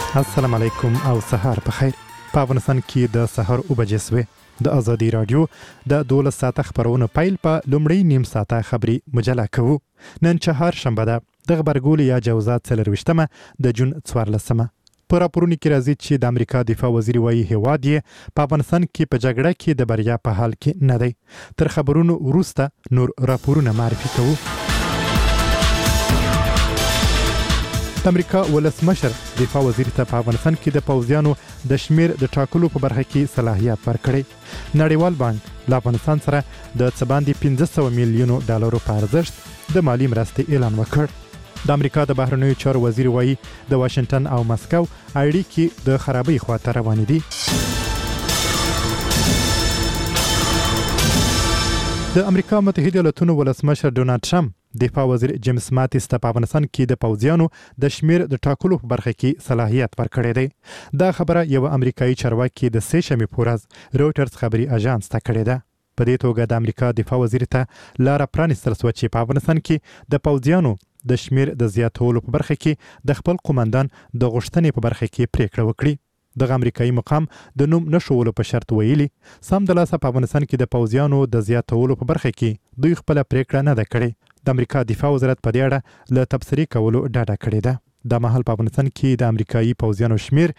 السلام علیکم او سهار په خیر. په افغانستان کې د سهار او بجې سوې د ازادي رادیو د 12 ساعته خبرونه پیل په لومړی نیم ساعته خبري مجله کوو. نن چهار شنبه ده د خبرګول یا جوزات 23مه د جون 14مه. په راپورونو کې راځي چې د امریکا دفاع وزیر وايي هیواد یې په افغانستان کې په جګړه کې د بریا په حال کې نه دی. تر خبرونو وروسته نور راپورونه معرفي کوو. د امریکا ولسمشر دفاع وزیر ته په افغانستان کې د پوځیانو د شمیر د ټاکلو په برخه کې صلاحیت ورکړي. نړیوال بانک له افغانستان سره د څه باندې 500 میلیونو ډالرو په ارزښت د مالی مرستې اعلان وکړ. د امریکا د بهرنیو چارو وزیر وایي د واشنگټن او مسکو اړیکې د خرابۍ خواته روانې دي. د امریکا متحده ایالاتونو ولسمشر ډونالد ټرمپ دفاع وزیر جیمز ماتیس ته په افغانستان کې د پوځیانو د شمیر د ټاکلو په برخه کې صلاحیت ورکړی دی. دا خبره یو امریکایي چارواکي د سه شنبې په ورځ رويټرز خبري اژانس ته کړې ده. په دې توګه د امریکا دفاع وزیر ته لار پرانیستل شوه چې په افغانستان کې د پوځیانو د شمیر د زیاتولو په برخه کې د خپل قومندان د غوښتنې په برخه کې پریکړه وکړي. د امریکایي مقام د نوم نشولو په شرط ویلي سم د لاسه په افغانستان کې د پوځیانو د زیاتولو په برخه کې دوی خپل پریکړه نه ده کړې. د امریکا دفاع وزارت په دې اړه له تبصرې کولو ډاډه کړې ده. د مهال په افغانستان کې د امریکایي پوځیانو شمیر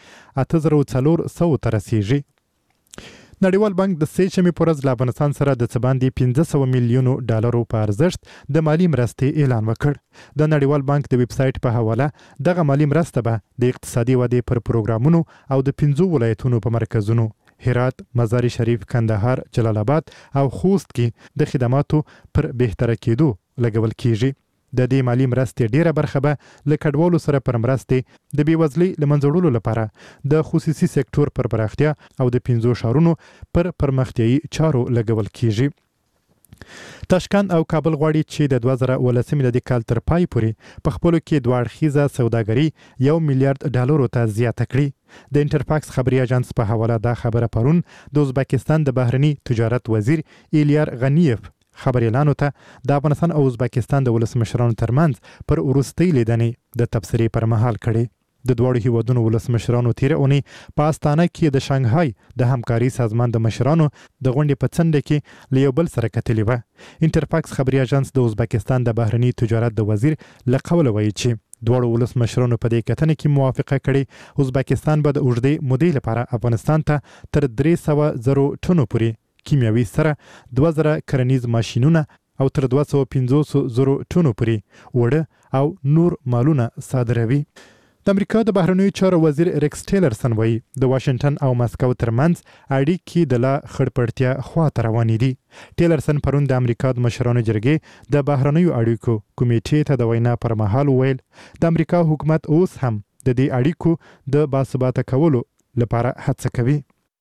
8400 ته رسیږي. نړیوال بانک د سه شنبې په ورځ له افغانستان سره د څه باندې 500 میلیونو ډالرو په ارزښت د مالی مرستې اعلان وکړ. د نړیوال بانک د ویب سایټ په حواله دغه مالی مرسته به د اقتصادي ودې پر پروګرامونو او د 5 ولایتونو په مرکزونو هرات، مزار شریف، کندهار، جلال آباد او خوست کې د خدماتو پر بهتره کېدو لګول کیږي. د دې مالی مرستې ډیره برخه به له کډوالو سره پر مرستې د بیوزلۍ له منځوړلو لپاره د خصوصي سکتور پر پراختیا او د 15 ښارونو پر پرمختیايي چارو لګول کیږي. تاشکند او کابل غواړي چې د 2018 میلادي کال تر پای پورې په خپلو کې دوه اړخیزه سوداګري 1 میلیارډ ډالرو ته زیاته کړي. د انټرفاکس خبري اژانس په حواله دا خبره پرون د ازبکستان د بهرني تجارت وزیر ایلیار غنیف خبر اعلان ته د افغانستان او ازبکستان د ولسمشرانو ترمنځ پر وروستۍ لیدنې د تبصرې پر مهال کړي. د دوړو هیوادونو ولسمشرانو تیر اونۍ په استانه کې د شانګهای د همکاري سازمان د مشرانو د غونډې په څنډه کې له یو بل سره کتلې و. انټرفاکس خبري اژانس د ازبکستان د بهرني تجارت د وزیر له قوله وایي چې دوړو ولسمشرانو په دې کتنه کې موافقه کړې ازبکستان به د اوږدې مودې لپاره افغانستان ته تر 300,000 ټنو پورې کیمیاوي سره 2000 کرنیز ماشینونه او تر 250,000 ټنو پورې وړه او نور مالونه صادروي. د امریکا د بهرنیو چارو وزیر ریکس ټیلرسن وایي د واشنگټن او مسکو ترمنځ اړیکې د لا خړپړتیا خواته روانې دي. ټیلرسن پرون د امریکا د مشرانو جرګې د بهرنیو اړیکو کمیټې ته د وینا پر مهال ویل د امریکا حکومت اوس هم د دې اړیکو د باثباته کولو لپاره هڅه کوي.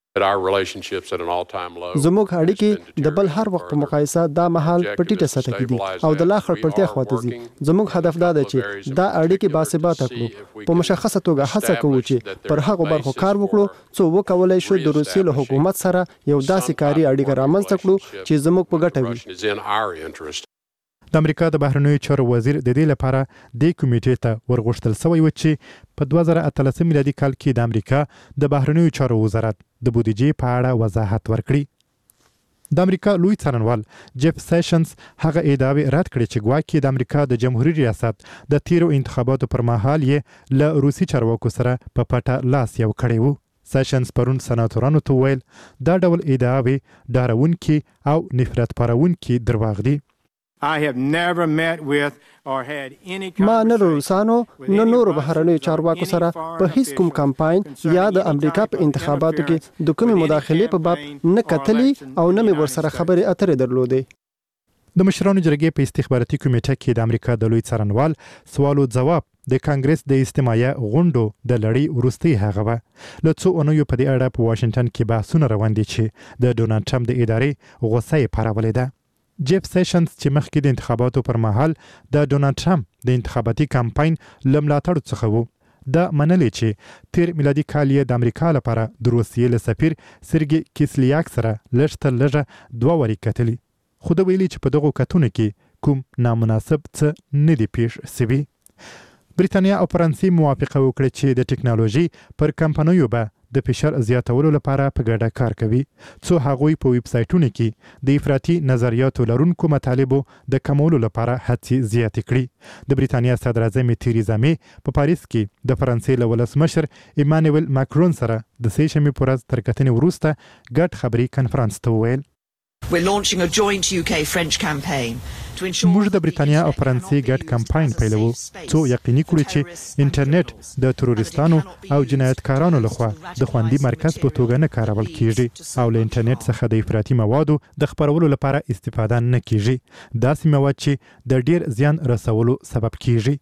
زموږ اړیکې د بل هر وخت په مقایسه دا مهال په ټیټه سطح کې دي او د لا خړپړتیا خواته ځي. زموږ هدف دا دی چې دا اړیکې باثباته کړو. په مشخصه توګه هڅه کوو چې پر هغو برخو کار وکړو څو وکولای شو د روسیې له حکومت سره یو داسې کاري اړیکه رامنځته کړو چې زموږ په ګټه وي. د امریکا د بهرنیو چارو وزیر د دې لپاره د کمیټې ته ورغوښتل شوی و چې په 2018 میلادي کال کې د امریکا د بهرنیو چارو وزارت د بودیجې په اړه وضاحت ورکړي. د امریکا لوی څارنوال جیف سیشنز هغه ادعاوې رد کړې چې ګواکې د امریکا د جمهوریت ریاست د تیرو انتخاباتو پر مهال یې له روسي چارواکو سره په پټه لاس یو کړی وو. سیشنز پرون سناتورانو ته ویل دا ډول ادعاوې ډارونکي او نفرت پارونکي درواغ دي. ما نه روسانو نه نورو بهرنیو چارواکو سره په هیڅ کوم کمپاین یا د امریکا په انتخاباتو کې د کومې مداخلې په باب نه کتلې او نه مې ورسره خبرې اترې درلودې. د مشرانو جرګې په استخباراتي کمیټه کې د امریکا د لوی څارنوال سوالو ځواب د کانګرس د استماعي غونډو د لړۍ وروستۍ هغه و. له څو اونیو په دې اړه په واشنگټن کې بحثونه روان دي چې د ډونالد ټرمپ د ادارې غوسه یې پارولې ده. جیف سیشنز چې مخکې د انتخاباتو پر مهال د ډونالد ټرمپ د انتخاباتي کمپاین له ملاتړو څخه وو دا منلې چې تیر میلادي کال یې د امریکا لپاره د روسیې له سفیر سرګي کیسلیاک سره لږ تر لږه 2 وارې کتلي. خو د ویلي چې په دغو کتونو کې کوم نامناسب څه نه دی پیښ شوی. برېټانیا او فرانسې موافقه وکړه چې د ټکنالوژي پر کمپنیو به د فشار زیاتولو لپاره په ګډه کار کوي څو هغوی په ویب سایټونو کې د افراطي نظریاتو لرونکو مطالبو د کمولو لپاره هڅې زیاتې کړي. د برېټانیا صدر اعظم تریزا مې په پاریس کې د فرانسې له ولسمشر ایمانوئل ماکرون سره د سې شنبې په ورځ تر کتنې وروسته ګډ خبري کنفرانس ته وویل We're launching a joint UK-French campaign to ensure موږ د برېټانیا او فرانسې ګډ کمپاین پیلوو څو یقیني کړو چې انټرنیټ د تروریستانو او جنایتکارانو لخوا د خوندي مرکز په توګه نه کارول کیږي او له انټرنیټ څخه د افراطي موادو د خپرولو لپاره استفاده نه کیږي داسې مواد چې د ډیر زیان رسولو سبب کیږي.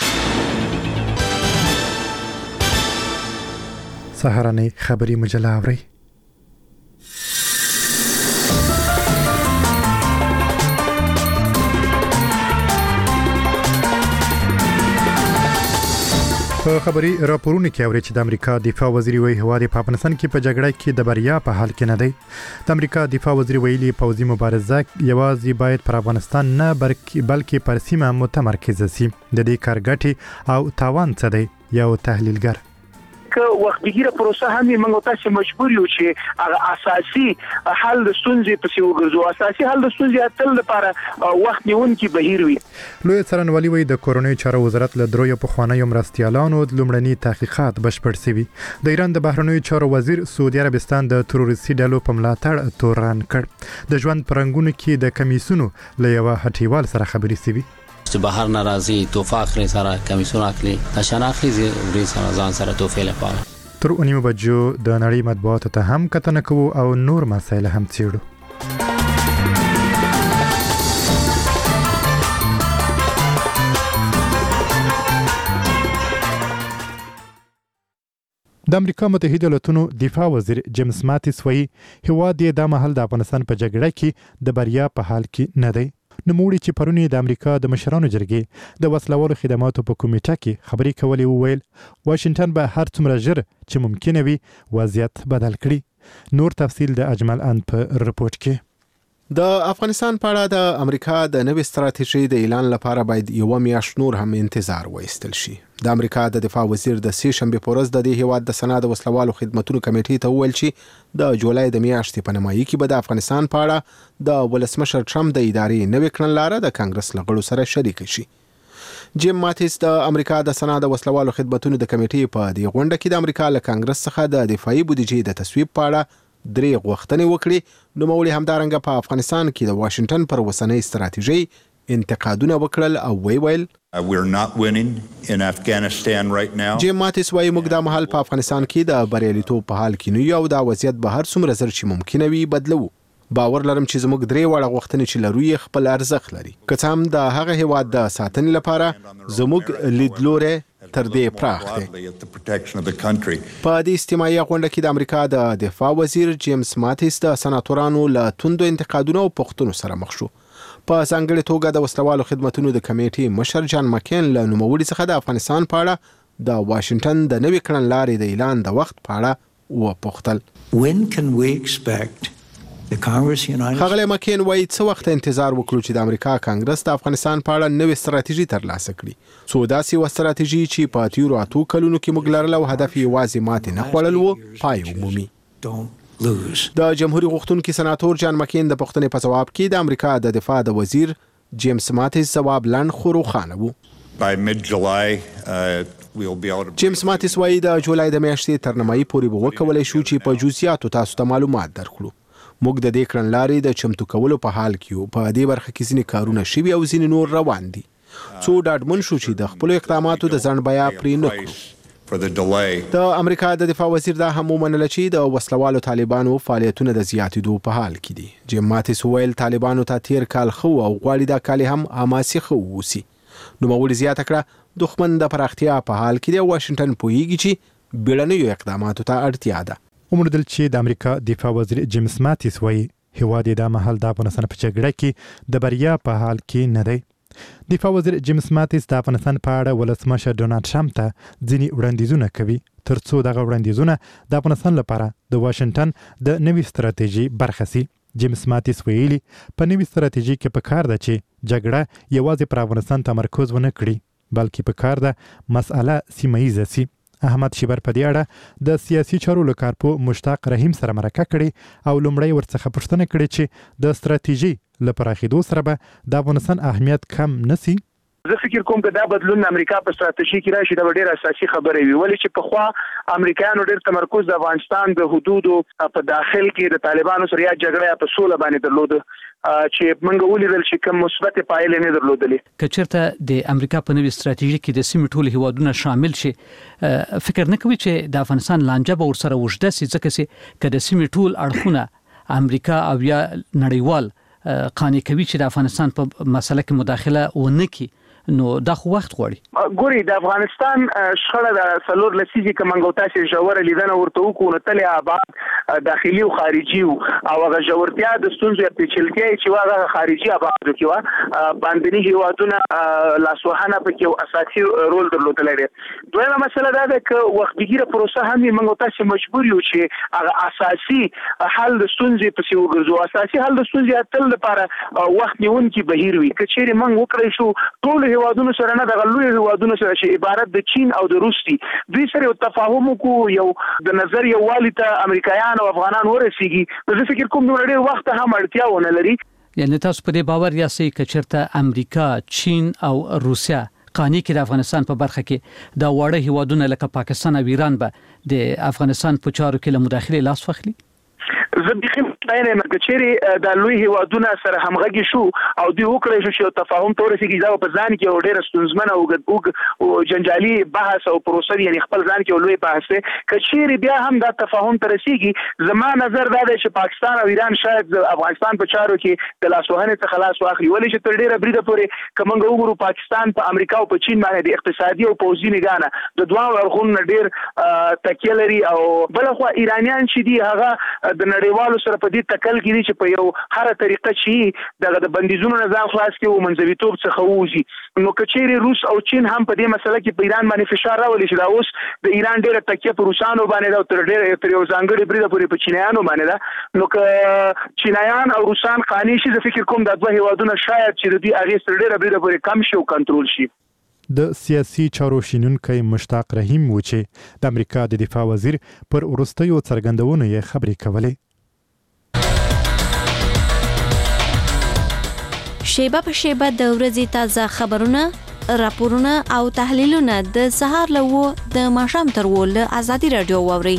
سهارنۍ خبري مجله اورئ. په خبري راپورونه کې اوري چې د امریکا دفاع وزیر وایي هواد په افغانستان کې په جګړه کې د بریا په حال کې نه دی. د امریکا دفاع وزیر ویلي پوځي مبارزه یوازې باید پر افغانستان نه بلکې پر سیمه متمرکز شي. د دې کارګټي او تاوان څه دی؟ یو تحلیلګر که وخت بګیره پروسه هم موږ تاسو مجبور یو چې هغه اساسي حل د ستونزې په سی وګرځو. اساسي حل د ستونزې حل لپاره وخت نیونکي بهیر وي. لوی څارنوالي وایي د کورونی چارو وزارت له دروي په خوانیو مرستيالانو د لومړني تحقیقات بشپړ شوي. د ایران د بهرنیو چارو وزیر سعودي عربستان د تروریستي ډلو په ملاتړ تورن کړ. د ژوند پرنګونو کې د کمیسونو له یو هټیوال سره خبرې شوي چې بهر ناراضي توفه اخلي سره کمیسون اخلي نشان اخلي ورې سره ځان سره توفه لپاره. تر اونیمه بجو د نړۍ مطبوعاتو ته هم کتنه کوو او نور مسایل هم څېړو. د امریکا متحده ایالاتونو دفاع وزیر جیمز ماتیس وایي هیواد یې د مهال د افغانستان په جګړه کې د بریا په حال کې نه دی. نوموړي چې پرونی د امریکا د مشرانو جرګې د وسلوالو خدماتو په کمیټه کې خبرې کولې وویل واشنگټن به هر څومره ژر چې ممکنه وي وضعیت بدل کړي. نور تفصیل د اجمل ان په رپورت کې. د افغانستان په اړه د امریکا د نوې ستراتیژۍ د اعلان لپاره باید یو میاشت نور هم انتظار وایستل شي. د امریکا د دفاع وزیر د سې شنبې په ورځ د دې هیواد د سنا د وسلوالو خدماتو کمیټې ته وویل چې د جولای د میاشتې په نیمایي کې به د افغانستان په اړه د ولسمشر ټرمپ د ادارې نوې کړنلاره د کانګرس له غړو سره شریک شي. جیم ماتیس د امریکا د سنا د وسلوالو خدماتو د کمیټې په دې غونډه کې د امریکا له کانګرس څخه د دفاعي بودیجې د تصویب په اړه درې غوښتنې وکړي. نوموړي همدارنګه په افغانستان کې د واشنگټن پر وسنۍ ستراتیژۍ انتقادونه وکړل او ویل we're not winning in Afghanistan right now. جیم ماتیس وايي موږ د مهال په افغانستان کې د بریالیتوب په حال کې نه یو دا وضعیت به هر څومره زر چې ممکنه وي بدلو. باور لرم چې زموږ درې وړه غوښتنې چې لرو یې خپل ارزښت لري. که څه هم د هغه هیواد د ساتنې لپاره زموږ لیدلوري تر دې پراخ دی. په دې استماعي غونډه کې د امریکا د دفاع وزیر جیمز ماتیس د سناتورانو له توندو انتقادونو او پوښتنو سره مخ شو. په ځانګړې توګه د وسلوالو خدماتو د کمیټې مشر جان مکین له نوموړي څخه د افغانستان په اړه د واشنگټن د نوې کړنلارې د اعلان د وخت په اړه وپوښتل. When can we expect the Congress United خغله مکین وایي څه وخت انتظار وکړو چې د امریکا کانګرس د افغانستان په اړه نوې ستراتیژي ترلاسه کړي. څو داسې و ستراتیژي چې په تیرو اتو کلونو کې موږ لرله او هدف یې یوازې ماتې نه خوړل وو پای ومومي. د جمهوریت غوښتونکي سناتور جان مکین د پوښتنې په ځواب کې د امریکا د دفاع د وزیر جیمز ماتیس ځواب لنډ خو روښانه وو. جیمز ماتیس وایي د جولای د میاشتې تر نیمایي پورې به وکولی شو چې په جزئیاتو تاسو ته معلومات درکړو. موږ د دې کړنلارې د چمتو کولو په حال کې یو. په دې برخه کې ځینې کارونه شوي او ځینې نور روان دي. څو ډاډمن شو چې د خپل اقداماتو د ځنډ بیا پرې نه کړو. د امریکا د دفاع وزیر دا هم ومنله چې د وسلوالو طالبانو فعالیتونه د زیاتېدو په حال کې دي. جیم ماتیس وویل طالبانو ته تیر کال خو او غواړي دا کال هم حماسي خو ووسي. نوموړي زیاته کړه دښمن د پراختیا په حال کې دی. واشنگټن پوهیږي چې بیړنیو اقداماتو ته اړتیا ده. وموندل چې د امریکا دفاع وزیر جیمز ماتیس وایي هیواد یې د مهال د افغانستان په جګړه کې د بریا په حال کې نه دی. دفاع وزیر جیمز ماتیس د افغانستان په اړه ولسمشر ډونالد ټرمپ ته ځینې وړاندیزونه کوي ترڅو دغه وړاندیزونه د افغانستان لپاره د واشنگټن د نوې ستراتیژي برخه شي. جیمز ماتیس ویلي په نوې ستراتیژي کې پکار ده چې جګړه یوازې پر افغانستان تمرکز ونه کړي بلکې په کار ده مسأله سیمه‌ایزه سي. احمد شیبر په دې اړه د سیاسي چارو له کارپو مشتاق رحیم سره مرکه کړې او لومړی ورڅخه پوښتنه کړې چې د ستراتیژي له پراخېدو سره به د افغانستان اهمیت کم نسی. زه فکر کوم چې دا بدلون امریکا په ستراتیژي کې راشي دا ډېر اساسي خبره وي ولې چې په خوا امریکایانو ډېر تمرکز د افغانستان د حدودو په داخل کې د طالبانو سره یا جګړه په سوله باندې درلود چې موږ ولیدل چې کوم مثبت پایلې نه درلودلې. کچرته د امریکا په نوې ستراتیژي کې د سیمې ټول هیوادونه شامل شي فکر نه کوي چې د افغانستان لانجه به ورسره وژده سي ځکه چې کله سیمې ټول اړخونه امریکا او یا نړیوال قانع کوي چې د افغانستان په مسله کې مداخله ونه کړي نو دا خو وخت غواړي. ګوري د افغانستان شخړه د سلور لسیزي کمنګوتا چې جوړه لیدنه ورته وکړو تل آباد داخلي او خارجي او هغه جوړتیا د ستونزې پیچلتیا چې هغه خارجي آباد کیوا باندې هیوادونه لاسوهانه پکې اساسي رول درلودل. دویمه مسله دا ده چې وختګیره پروسه هم منګوتا چې مجبور یو چې هغه اساسي حل د ستونزې په سی وګرځو. اساسي حل د ستونزې تل لپاره وخت نیونکي بهیر وي. کچېره موږ وکړی شو ټول هیوادونو سره نه د غلوی هیوادونو سره چې عبارت د چین او د روس دي دوی سره یو تفاهم کو یو د نظر یو والی ته امریکایان او افغانان ورسیږي. زه فکر کوم نو ډېر وخت هم اړتیا ونه لري. یعنی تاسو په دې باور یاستئ چې چیرته امریکا چین او روسیا قانع کې د افغانستان په برخه کې دا وړه هیوادونه لکه پاکستان او ایران به د افغانستان په چارو کې له مداخله لاس واخلي؟ زه به خپله نه کچېری د لوی هیوادونو سره همغږي شو او دوی وکړي چې تفاهم تور سي چې دا په ځان کې ډېر ستونزمن او جنجالي بحث او پروسه یعنی خپل ځان کې لوی بحث کچېری بیا هم دا تفاهم تر رسیږي. زما نظر دا دی چې پاکستان او ایران شاید افغانستان په چارو کې د لاسوهنې څخه خلاص واخلي ولې چې تر ډېره بریده پورې کومنګ وګورو پاکستان په امریکا او په چین باندې د اقتصادي او پوځي نگانه د دوه ورغون ډېر تکیه لري او بلخو ایرانیان چې دي هغه د نړیوالو سره په دې تکل کې دي چې په یو هر طریقه چې د بندیزونو نظام خلاص کې او منځویتوب څخه ووځي. نو کچېری روس او چین هم په دې مسله کې په ایران باندې فشار راولي چې دا اوس د ایران ډېره تکیه پر روسانو باندې دا تر ډېر تر یو ځانګړي بریده پورې په چینایانو باندې دا نو که چینایان او روسان قانع شي زه فکر کوم دا دوه هیوادونه شاید چې د دې اغېز تر ډېره بریده پورې کم شي او کنټرول شي. د سیاسي چارو شینونکی مشتاق رحیم و چې د امریکا د دفاع وزیر پر وروستیو څرګندونو یې خبرې کولې. شیبه په شیبه د ورځې تازه خبرونه، راپورونه او تحلیلونه د سهار له 9 د ماښام تر 10 له ازادي رادیو واوري.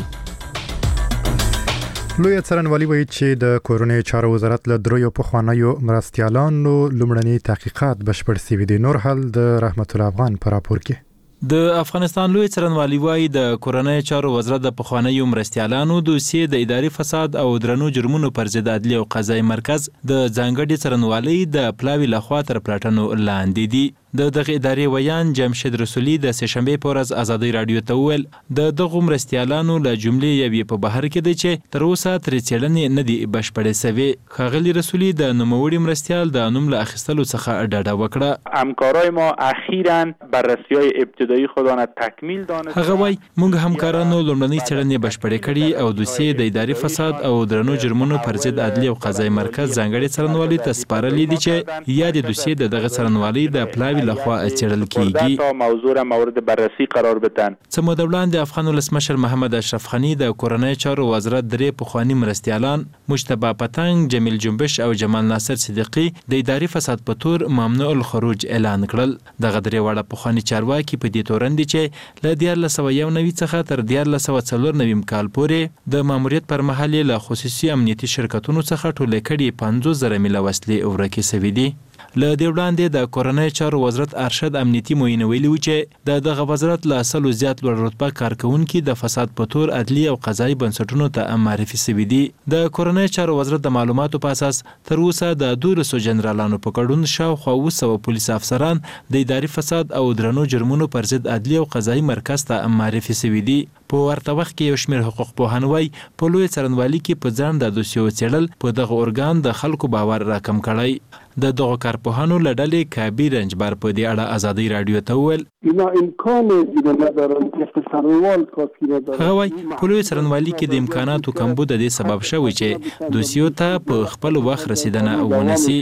لوی څارنوالي وایي چې د کورونی چارو وزارت له دریو پخوانیو مرستیالانو لومړني تحقیقات بشپړ شوي دي. نور حال د رحمت الله افغان په راپور کې. د افغانستان لوی څارنوالي وایي د کورنۍ چارو وزارت د پخوانیو مرستیالانو دوسیې د اداري فساد او درنو جرمونو پر ضد عدلي او قضایي مرکز د ځانګړي څارنوالۍ د پلاوي لخوا تر پلټنو لاندې دي. د دغه ادارې ویان جمشید رسولي د سهشنبه په ورځ ازادي رادیو ته وویل د دغو مرستیالانو له جملې یوې په بهر کې دی چې تر اوسه ترې څېړنې نه دي بشپړې سوې. ښاغلي رسولي د نوموړي مرستیال د نوم له اخیستلو څخه ډډه وکړه. همکارای ما اخیراً بررسی‌های ابتدایی خودان تکمیل دانست. هغه وایي موږ همکارانو لومړنۍ څېړنې بشپړې کړي او دوسیې د اداري فساد او درنو جرمونو پر ضد عدلي او قضایي مرکز ځانګړي څارنوالۍ ته سپارلې دي چې یا د دوسیې د دغه څارنوالۍ د پلاوي لخوا څېړل کیږي. تا موضوع را مورد بررسی قرار بدن. څه موده وړاندې افغان ولسمشر محمد اشرف غني د کورنۍ چارو وزارت درې پخواني مرستیالان مجتبی پتنګ، جمیل جنبش او جمال ناصر صدیقي د اداري فساد په تور ممنوع الخروج اعلان کړل. دغه درې واړه پخواني چارواکي په دې تورن دي چې له 1991 څخه تر 1994 کال پورې د ماموریت پر مهال له خصوصي امنیتي شرکتونو څخه ټولې کړي 50,000 میله وسلې ورکې شوې دي. له دې وړاندې د کورنۍ چارو وزارت ارشد امنیتي معین ویلي و چې د دغه وزارت له 100 زیات لوړ رتبه کارکونکي د فساد په تور عدلي او قضایي بنسټونو ته معرفي شوي دي. د کورنۍ چارو وزارت د معلوماتو په اساس تر اوسه د 200 جنرالانو په ګډون شاوخوا 200 پولیس افسران د اداري فساد او درنو جرمونو پر ضد عدلي او قضایي مرکز ته معرفي شوي دي. په ورته وخت کې یو شمېر حقوق پوهان وایي په لوی څارنوالي کې په ځان د دوسیو څېړل په دغه ارګان د خلکو باور راکم کړی. د دغه کارپوهانو له ډلې کابیر رنجبر په دې اړه ازادي رادیو ته وویل اینا امکان زیر نظر اقتصادی هغه وايي په لوی څرنوالي کې د امکاناتو کمبود د سبب شوی چې دوسیو ته په خپل وخت رسیدنه ونسی.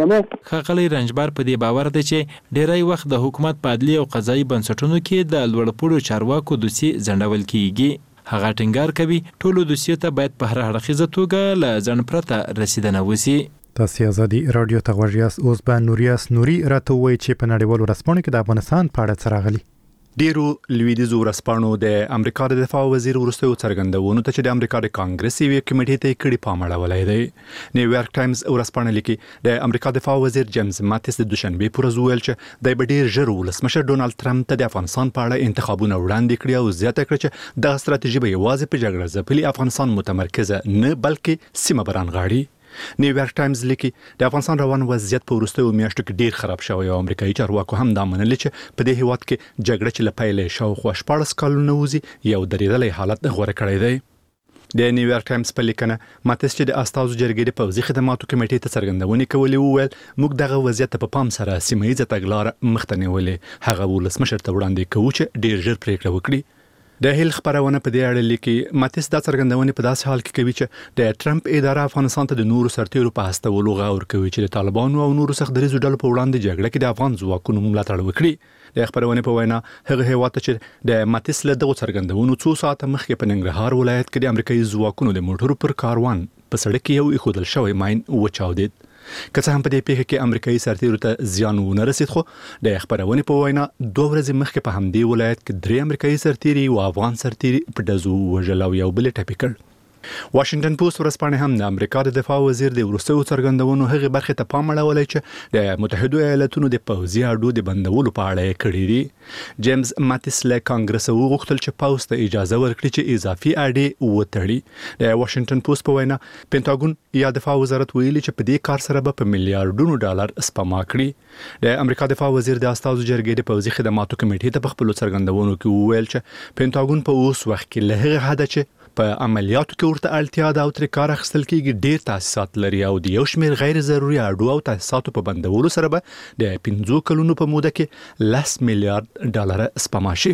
ښاغلی رنجبر په دې باور دی چې ډیری وخت د حکومت په عدلي او قضایي بنسټونو کې د لوړپوړو چارواکو دوسي ځنډول کیږي. هغه ټینګار کوي ټولو دوسیو ته باید په هر اړخیزه توګه له ځنډ پرته رسیدنه وسی. تاسو ازادي رادیو ته غوږیاست. اوس به نوریاس نوري راته وایي چې په نړیوالو رسپانو کې د افغانستان په اړه څه راغلي. ډیرو لویدیځو ورځپاڼو د امریکا د دفاع وزیر وروستیو څرګندونو ته چې د امریکا د کانګرس یوې کمیټې ته کړي پام اړولی دی. نیویارک ټایمز ورځپاڼه لیکي د امریکا دفاع وزیر جیمز ماتیس د دوشنبه پر ورځ ویل چې د ډیر ژر ولسمشر ډونالد ټرمپ ته د افغانستان په اړه انتخابونه وړاندې کړي او زیاته کړه چې د ستراتیژي به یوازې په جګړه ځپلي افغانستان متمرکزه نه بلکې سیمه برانغاړي. نیویارک ټایمز لیکي د افغانستان روان وضعیت په وروستیو میاشتو کې ډیر خراب شوی او امریکایي چارواکو هم دا منلي چې په دې هیواد کې جګړه چې له پیلې شاوخوا 14 کلونه وځي یو درېدلی حالت غوره کړی دی. د نیویارک ټایمز په لیکنه ماتیس چې د استازو جرګې د پوځي خدماتو کمیټې ته څرګندونې کولې وویل موږ دغه وضعیت په پام سره سیمه ییزه تګلاره مخته نیولې. هغه ولسمشر ته وړاندې کوي چې ډیر ژر پریکړه وکړي. د هیل خبرونه په دې اړه لیکي ماتیس دا څرګندونه په داسې حال کې کوي چې د ټرمپ اداره افغانستان ته د نورو سرتیرو په هستولو غور کوي چې د طالبانو او نورو سخت دریزو ډلو په وړاندې جګړه کې د افغان ځواکونو ملاتړ وکړي. د خبرونه په وینا هغه هیواد ته چې د ماتیس له دغه څرګندونو څو ساعته مخکې په ننګرهار ولایت کې د امریکایي ځواکونو د موټرو پر کاروان په سړک کې یو ایښودل شوی ماین وچاودید. که څه هم په دې پیښه کې امریکایي سرتیرو ته زیان ونه رسید خو د خبرونه په وینا 2 ورځې مخکې په همدې ولایت کې 3 امریکایي سرتیري او افغان سرتیري په دزو وژل او یو بل ټپي کړ. واشنگټن پوسټ ورځپاڼه هم د امریکا د دفاع وزیر د وروستیو څرګندونو هغه برخه ته پام اړولی چې د متحده ایالاتونو د پوځي اډو د بندولو په اړه یې کړی دی. جیمز ماتیس له کانګرس وغوښتل چې پوځ ته اجازه ورکړي چې اضافي اډې وتړي. د واشنگټن پوسټ په وینا پینټاګون یا دفاع وزارت ویلي چې په دې کار سره به په میلیارډونو ډالر سپما کړي. د امریکا دفاع وزیر د استازو جرګې د پوځي خدماتو کمیټې ته په خپل څرګندونو کې وویل چې پینټاګون په اوس وخت کې له هغه حده چې په عملیاتو کې ورته اړتیا ده او ترې کار اخیستل کېږي ډیر تاسیسات لري او د یو شمېر غیر ضروري اډو او تاسیساتو په بندولو سره به د 15 کلونو په موده کې 10 میلیارډ ډالر سپما شي.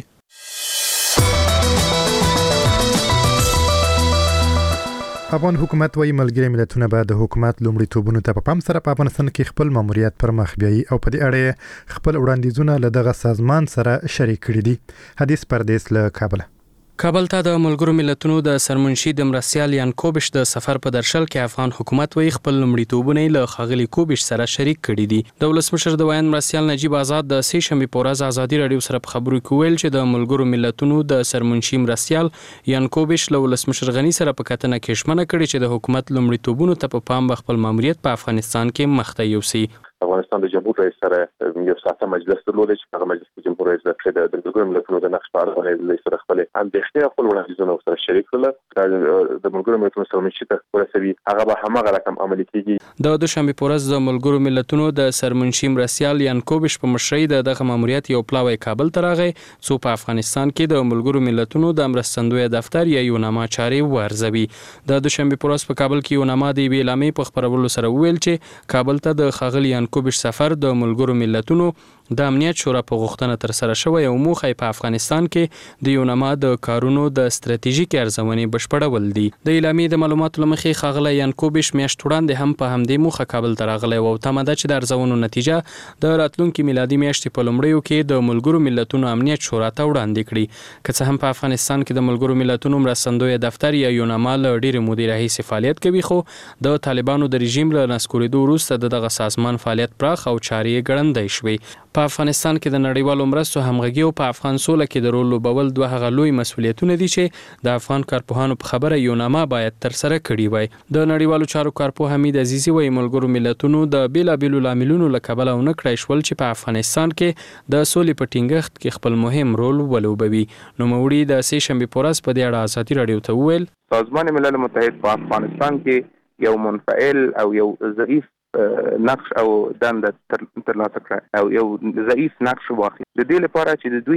افغان حکومت وايي ملګري ملتونه به د حکومت لومړیتوبونو ته په پام سره په افغانستان کې خپل ماموریت پر مخ بیایي او په دې اړه خپل وړاندیزونه له دغه سازمان سره شریک کړي دي. حدیث پردیس له کابل. کابل ته د ملګرو ملتونو د سرمنشي د مرسیال یان کوبش د سفر په درشل کې افغان حکومت وی خپل لومړیتوبونه له خاغلی کوبش سره شریک کړي دي. د ولسمشر د ویان مرسیال نجیب آزاد د سې شنبه په ورځ ازادي رادیو سره په خبرو کې ویل چې د ملګرو ملتونو د سرمنشي مرسیال یان کوبش له ولسمشر غنی سره په کتنه کې شمنه کړي چې د حکومت لومړیتوبونو ته په پام خپل ماموریت په افغانستان کې مخته یوسي. افغانستان د جمهور رئیس سره یو ساعته مجلس درلود چې هغه مجلس د جمهور رئیس د ملګرو ملتونو د نقش په اړه د سره خپل اندېښنې خپل وړاندیزونه سره شریک کړل. د ملګرو ملتونو سرمنشي ته ورسوي هغه به همغه رقم عملي کیږي. د دوشنبه په ورځ د ملګرو ملتونو د سرمنشي مرسیال یان کوبش په مشرۍ دغه ماموریت یو پلاوی کابل ته راغی څو په افغانستان کې د ملګرو ملتونو د مرستندوی دفتر یا یوناما چارې ورزوي. د دوشنبه په ورځ په کابل کې یوناما د ویلامې په خبرولو سره ویل چې کابل ته د خاغلی یان کوبش سفر د ملګرو ملتونو د امنیت شورا په غوښتنه تر سره شوی او موخه په افغانستان کې د یوناما د کارونو د ستراتیژیک ارزونې بشپړول دي. د اعلامیې د معلوماتو لمخې خاغلی یان کوبش میاشت وړاندې هم په همدې موخه کابل ته راغلی او تمه ده چې د ارزونو نتیجه د راتلونکي میلادي میاشتې په لومړیو کې د ملګرو ملتونو امنیت شورا ته وړاندې کړي. که څه هم په افغانستان کې د ملګرو ملتونو مرستندوی دفتر یا یوناما له ډېرې مودې راهیسې فعالیت کوي خو د طالبانو د رژیم له نسکورېدو وروسته دغه سازمان فعالیت پراخ او چارې ګړندۍ شوې. په افغانستان کې د نړیوالو مرستو همغږي او په افغان سوله کې د رول لوبول دوه هغه لوی مسؤلیتونه دي چې د افغان کارپوهانو په خبره یوناما باید تر سره کړي وای. د نړیوالو چارو کارپوه حمید عزیزي وایي ملګرو ملتونو د بیلابیلو لاملونو له کبله ونه کړای شول چې په افغانستان کې د سولې په ټینګښت کې خپل مهم رول ولوبوي. نوموړي د سې شنبه په ورځ په دې اړه ازادي رادیو ته وویل سازمان ملل متحد په افغانستان کې یو منفعل او یو ضعیف نقش او دنده ترلاسه کړه او یو ضعیف نقش واخلي د دې لپاره چې د دوی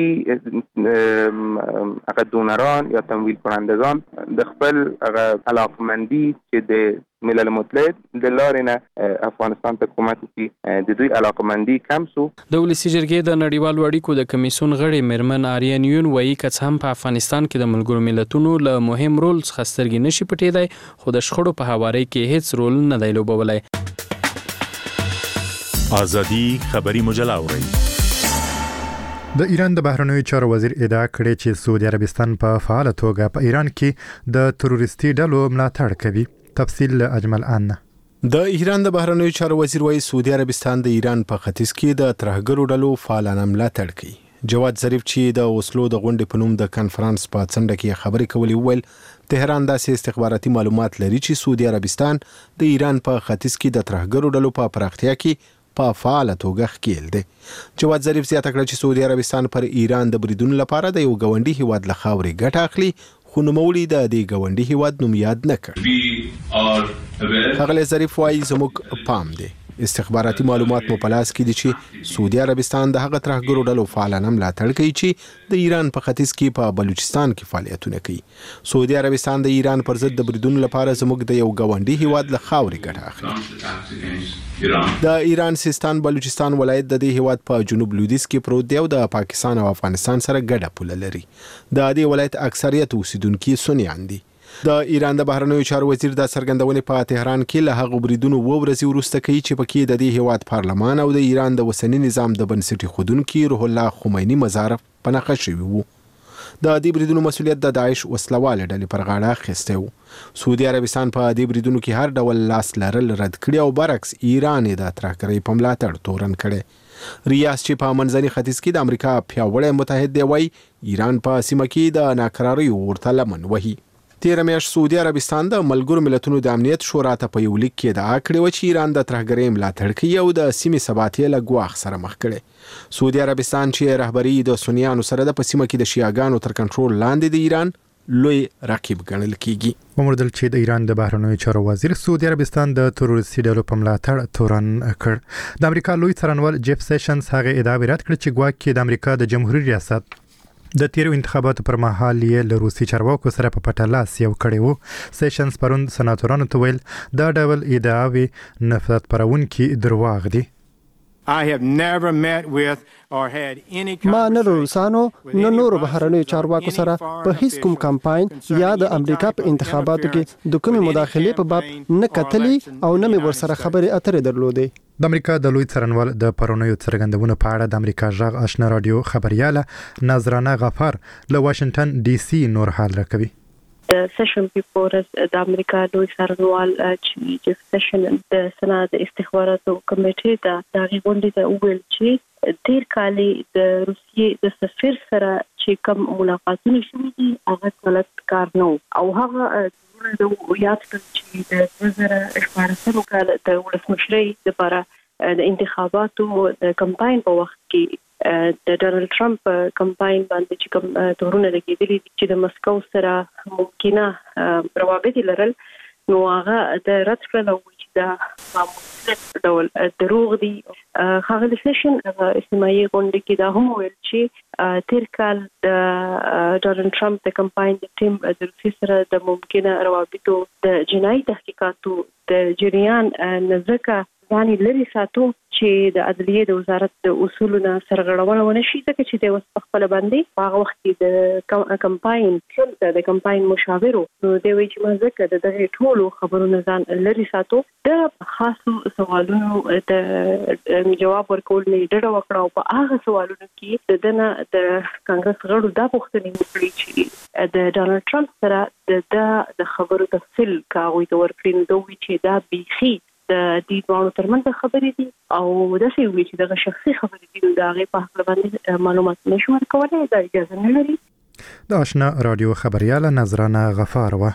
اصلي هغه دونران یا تمویل کنندگان د خپل هغه علاقمندي چې د ملل متحد د لارې نه افغانستان ته کومک وکړي د دوی علاقمندي کم سو. د ولسی جرګې د نړیوالو اړیکو د کمیسیون غړي میرمن آریان یون وایي که هم په افغانستان کې د ملګرو ملتونو له مهم رول څخه سترګې نشي پټېدای خو د شخړو په هواري کې هیڅ رول نه دی لوبولی. ازادي خبري مجله اوري. د ایران د بهرنیو چارو وزیر ادعا کړې چې سعودي عربستان په فعال توګه په ایران کې د تروریستي ډلو ملاتړ کوي. تفصیل اجمل ان. د ایران د بهرنیو چارو وزیر وايي سعودي عربستان د ایران په ختیځ کې د ترهګرو ډلو فعالانه ملاتړ کوي. جواد ظریف چې د اوسلو د غونډې په نوم د کانفرنس په څنډه کې خبرې کولې ویل تهران داسې استخباراتي معلومات لري چې سعودي عربستان د ایران په ختیځ کې د ترهګرو ډلو په پراختیا کې په فعال توګه ښکیل دی. جواد ظریف زیاته کړه چې سعودي عربستان پر ایران د بریدونو لپاره د یو ګاونډي هیواد له خاورې ګټه اخلي خو نوموړي د دې ګاونډي هیواد نوم یاد نه کړ. ښاغلی ظریف وایي زموږ پام دی استخباراتي معلومات مو په لاس کې دي چې سعودي عربستان د هغه ترهګرو ډلو فعالانه ملاتړ کوي چې د ایران په ختیځ کې په بلوچستان کې فعالیتونه کوي. سعودي عربستان د ایران پر ضد د بریدونو لپاره زموږ د یو ګاونډي هیواد له خاورې ګټه اخلي. د ایران سیستان بلوچستان ولایت د دې هیواد په جنوب لویدیځ کې پروت دی او د پاکستان او افغانستان سره ګډه پوله لري. د دې ولایت اکثریت اوسیدونکي سنیان دي. د ایران د بهرنیو چارو وزیر د څرګندونې په تهران کې له هغو بریدونو ورځې وروسته کوي چې پکې د دې هیواد پارلمان او د ایران د وسنی نظام د بنسټي خودونکي روح الله خمینی مزار په نښه شوي وو. د دې بریدونو مسؤلیت د داعش وسلواله ډلې پر غاړه اخیستی وو. سعودي عربستان په دې بریدونو کې هر ډول لاس لرل رد کړي او برعکس ایران د ترهګرۍ په ملاتړ تورن کړي. ریاض چې په منځني ختیځ کې د امریکا پیاوړی متحد دی وایي ایران په سیمه کې د ناکراریو ورته لمن وهي. تیره میاشت سعودي عربستان د ملګرو ملتونو د امنیت شورا ته په یو لیک کې ادعا کړې وه چې ایران د ترهګرۍ ملاتړ کوي او د سیمې ثبات یې له ګواښ سره مخ کړی. سعودي عربستان چې رهبري د سنیانو سره د په سیمه کې د شیعاګانو تر کنټرول لاندې د ایران لوی رقیب ګڼل کیږي. ومردل چې د ایران د بهرنیو چارو وزیر سعودي عربستان د تروریستي ډلو په ملاتړ تورن کړ. د امریکا لوی څارنوال جیف سیشنز هغه ادعا رد کړ چې ګواکې د امریکا د جمهوریت ریاست د تیرو انتخاباتو پر مهال یې له روسي چارواکو سره په پټه لاس یو کړی وو. سیشنز پرون سناتورانو ته ویل دا ډول ادعاوې نفرت پرونکي درواغ دي. ما نه روسانو نه نورو بهرنیو چارواکو سره په هیڅ کوم کمپاین یا د امریکا په انتخاباتو کې د کومې مداخلې په باب نه کتلې او نه مې ورسره خبرې اترې درلودې. د امریکا د لوی څارنوال د پرونیو څرګندونو په اړه د امریکا ژغ آشنا رادیو خبرياله نظرانه غفار له واشنگټن ډي سي نور حال راکوي. د سیشن پیپورز د امریکا لوی څارنوال چې سیشن د سنا د استخباراتو کمیټې ته د غونډې ته ویل چې تیر کالي د روسیې د سفیر سره چې کوم ملاقاتونه شوي دي هغه غلط کار نه او هغه د یاد چې د 2014 کال د ولسمشرۍ لپاره د انتخاباتو د کمپاین په وخت کې د ډونالد ټرمپ کمپاین باندې چې کوم تورونه لګېدلي چې د مسکو سره ممکنه روابط لرل نو هغه د رد کړل او چې دا معمولی ډول دروغ دي. ښاغلی سیشن اجتماعي غونډې کې دا هم ویل چې تیر کال د ډونالد ټرمپ د کمپاین د ټیم د روسیې سره د ممکنه روابطو د جنایي تحقیقاتو د جریان نزدکه ځان لري ساتو چې د عدلیې د وزارت د اصولونو سرغړونه ونه شي ځکه چې د وسپ خپل باندې هغه وخت کې د کمپاین د کمپاین مشاورو نو د وی چې مزه د دغه ټولو خبرونو ځان لري ساتو د خاصو سوالونو د جواب ورکول نه ډېر وکړه او په هغه سوالونو کې د دنه د کانګرس غړو د پوښتنې وکړي چې د ډونالد ټرمپ سره د خبرو تفصیل کاوي د ورکړي دوی چې دا بيخي د دې دوه ترمنځ خبرې دي او دا څه وی چې د شخصي خبرې دي دا غي په حق باندې معلومات نشو ورکولای دا اجازه نه لري. د آشنا رادیو خبرياله نظرانه غفار و.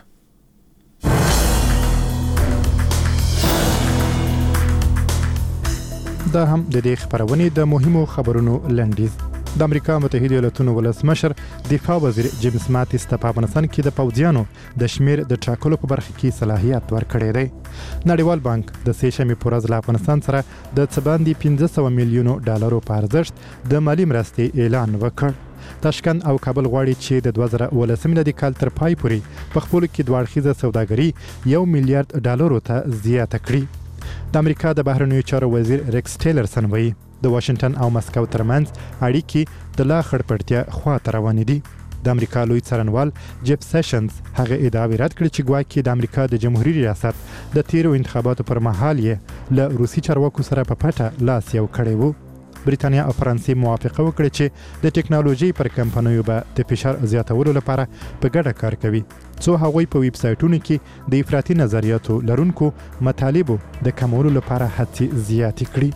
دا هم د دې خبرونې د مهمو خبرونو لنډیز. د امریکا متحده ایالاتونو ولسمشر دفاع وزیر جیمز ماتیس ته په افغانستان کې د پوځیانو د شمیر د ټاکلو په برخه کې صلاحیت ورکړی دی. نړیوال بانک د سېشنبې په ورځ له افغانستان سره د څه باندې $500 میلیونو په ارزښت د مالی مرستې اعلان وکړ. تاشکند او کابل غواړي چې د 2018 میلادي کال تر پای پورې په خپل کې دوه اړخیزه سوداګري 1 میلیارډ ډالرو ته زیاته کړي. د امریکا د بهرنیو چارو وزیر ریکس ټیلرسن وایي د واشنگټن او مسکو ترمنځ اړیکې د لا خړپړتیا خواته روانې دي. د امریکا لوی څارنوال جیف سیشنز هغه ادعا رد کړې چې ګواکې د امریکا د جمهوریت ریاست د تیرو انتخاباتو پر مهال یې له روسي چارواکو سره په پټه لاس یو کړی وو. بریتانیا او فرانسې موافقه وکړه چې د ټکنالوژي پر کمپنیو به د فشار زیاتولو لپاره په ګډه کار کوي، څو هغوی په ویب سایټونو کې د افراطي نظریاتو لرونکو مطالبو د کمولو لپاره هڅې زیاتې کړي.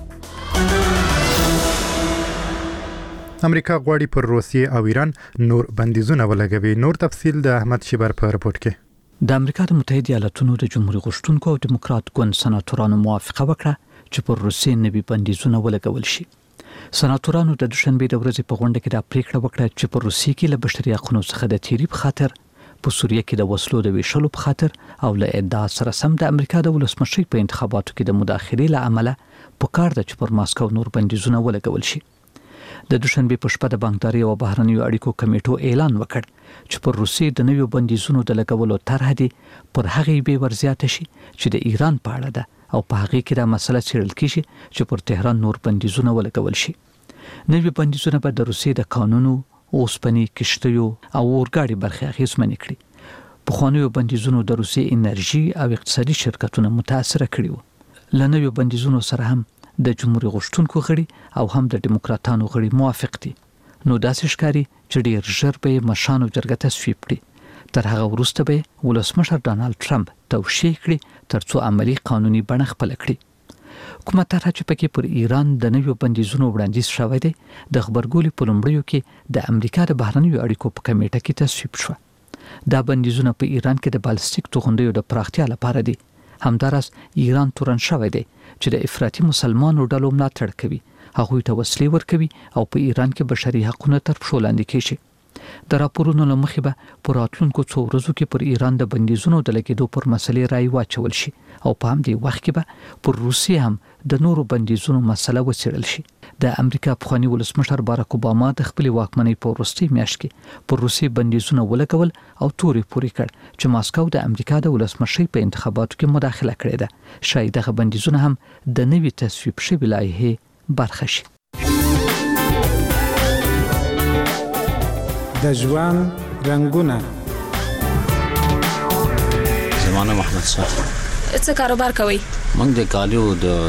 امریکا غواړي پر روسیې او ایران نور بندیزونه ولګوي. نور تفصیل د احمد شیبر په رپورت کې. د امریکا د متحده ایالاتونو د جمهوریت غوښتونکو او دیموکرات ګوند سناتورانو موافقه وکړه چې پر روسیې نوي بندیزونه ولګول شي. سناتورانو د دوشنبه د ورځې په غونډه کې د پریکړه وکړه چې پر روسیې کې له بشري حقوقو څخه د تیری په خاطر، په سوریه کې د وسلو د ویشلو په خاطر او له ادعا سره سم د امریکا د ولسمشر په انتخاباتو کې د مداخلې له امله په کار د چې پر ماسکو نور بندیزونه ولګول شي. د دوشنبه په شپه د بانکداري او بهرنیو اړیکو کمیټو اعلان وکړ چې پر روسیې د نویو بندیزونو د لګولو طرح دی پر هغه به ورزیات شي چې د ایران په اړه ده او په هغه کې دا مسله څېړل کیږي چې پر تهران نور بندیزونه ولګول شي. نوي بندیزونه به د روسیې د قانونو، اوسپنې، کشتیو او اورګاډي برخې اغیزمنې کړي. پخوانیو بندیزونو د روسیې انرژي او اقتصادي شرکتونه متاثر کړي وو. له نویو بندیزونو سره هم د جمهوریت غوښتونکو غړي او هم د دیموکراتانو غړي موافق دي. نو داسې ښکاري چې ډیر ژر به مشانو جرګه تصویب کړي. تر هغه وروسته به ولسمشر ډانالډ ټرمپ توشیح کړي ترڅو عملی قانوني بڼه خپل کړي. کومه طرح چې پکې پر ایران د نویو بندیزونو وړاندیز شوی دی د خبرګولي په لومړیو کې د امریکا د بهرنیو اړیکو په کمیټه کې تصویب شو. دا بندیزونه په ایران کې د بالستیک توغندیو د پراختیا لپاره دي. همدارس ایران تورن شوی دی چې د افراطي مسلمانو ډلو ملاتړ کوي، هغوی ته وسلې ورکوي او په ایران کې بشري حقوقونه تر پښو لاندې کیږي. د راپورونو له مخې به په راتلونکو څو ورځو کې پر ایران د بندیزونو د لګېدو پر مسلې رای واچول شي او په همدې وخت کې به پر روسیې هم د نورو بندیزونو مسله وڅېړل شي. د امریکا پخوانی ولسمشر باراک اوباما د خپلې واکمنۍ په وروستۍ میاشت کې پر روسیې بندیزونه ولګول او تورې پورې کړ چې ماسکو د امریکا د ولسمشر په انتخاباتو کې مداخله کړې ده. شاید دغه بندیزونه هم د نوي تصویب شوي لایحې برخه شي. د ژوند رنگونه. زمانه محمد شاه. څه کاروبار کوي؟ موږ د کالیو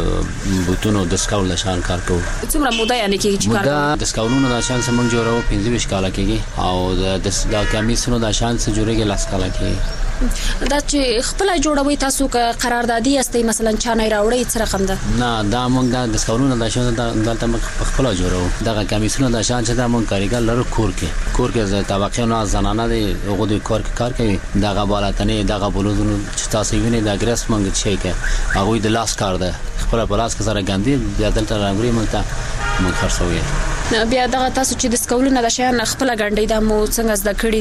د بوتونو د سکاول نشان کار کوو. څومره موده یعنی کې چې کار کوو؟ د سکاولونو د شان سم موږ جوړو 25 کال کېږي او د کمیسونو د شان سره جوړېږي 10 کال کېږي. دا چې خپل جوړوي تاسو که قراردادي استي مثلا چا نه راوړي څه رقم ده؟ نه دا موږ د سکاولونو د شان دلته موږ خپل جوړو. دغه کمیسونو د شان چې دا موږ کاریګر لرو کور کې د طبقه نه زنانه دي هغه د کار کوي. دغه بالاتنې دغه بلوزونو چې تاسو وینئ د اګریس موږ شي کې هغه د لاس کار ده خپل په لاس کې سره ګاندي بیا دلته راغلي موږ خرڅوي. بیا دغه تاسو چې د سکولونو د شیان خپل ګنډې د مو څنګه زده کړې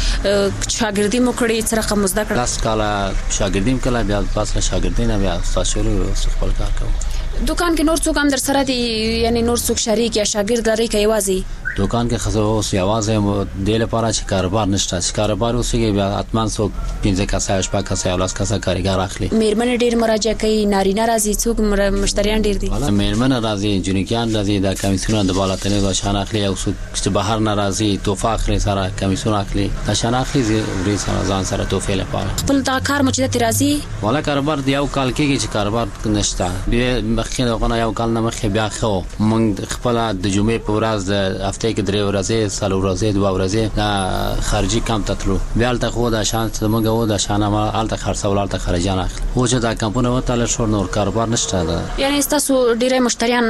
دي شاګردي مو کړې څه رقم زده کړل؟ 10 کال شاګردیم کله بیا پاس شاګردین بیا تاسو خپل کار کوو. دکان کې نور څوک هم در سره دي یعنی نور څوک شریک یا شاګرد لري کې یوازې دکان کې خزه اوس یوازې د لپاره چې کاروبار نشته چې کاروبار اوسېږي بیا اتمان څوک 15 کسه شپه کسه او لاس کسه کاریګر اخلي. میرمن ډیر مراجعه کوي، نارینه راځي څوک مشتریان ډیر دي؟ میرمن راځي، جنکیان راځي، د کمیسیون د بالاتنې د شان اخلي او څوک چې بهر نه راځي توفه اخلي سره کمیسیون اخلي د شان اخلي ورې سره ځان سره توفه لپاره. خپل دا کار مو چې راځي ولا کاروبار دی یو کال کېږي چې کاروبار نشته. بیا مخکې دغه یو کال نه مخکې بیا خو موږ خپل د جمعې په ورځ د هفته کې 3 ورځې سالو ورځې 2 ورځې خارجي کم تطلو بیا الته خو د شان موږ وو د شان ما الته خرڅول الته خارجان اخلي. او چې دا کمپونه وته له شور نور کاروبار نشته ده. یعنی تاسو ډیره مشتریان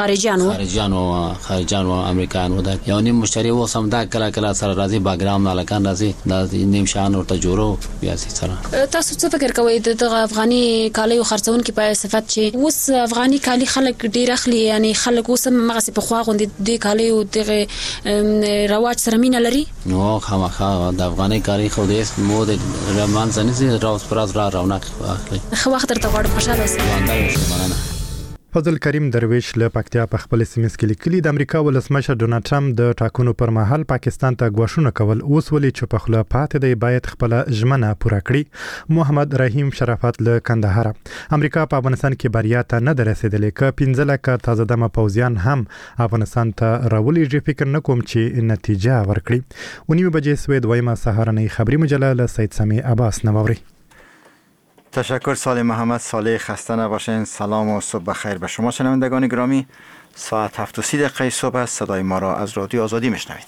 مخکې خارجان او امریکایان وو. دا یو نیم مشتری وو سم دا کله سره راځي باګرام نه لکان راځي دا نیم شان ورته جوړو بیا سره. تاسو څه فکر کوئ د افغاني کالیو خرڅون کې په صفت چې اوس افغاني کالی خلک ډیر اخلي یعنی خلک اوس مغه په خوا غوندي د کالیو دغه رواج سره مینه لري؟ نو خامخا د افغاني کاری خو دې مو د رومان ځنې راوس پراز را رونق اخلي. خو وخت درته غواړم خوشاله اوسئ. فضل کریم درویش له پکتیا په خپل سیمس کې لیکلي د امریکا ولسمشر ډونالد ټرمپ د ټاکنو پر مهال پاکستان ته غوښتنه کول اوس ولې چې په خله پاتې دی باید خپل ژمنه پوره کړي. محمد رحیم شرافت له کندهار. امریکا په افغانستان کې بریا ته نه رسیدلې ک 15 لکه تازه دمه پوځیان هم افغانستان ته راولېږي. فکر نه کوم چې نتیجه ورکړي. ونیمه بجې سوي دویمه سهارنۍ خبری مجله له سید سمی عباس نووري. تشکر سال محمد صالح. خسته نباشین. سلام و صبح بخیر به شما شنوندگان گرامی. ساعت 7:30 صبح است. صدای ما را از رادیو آزادی میشنوید.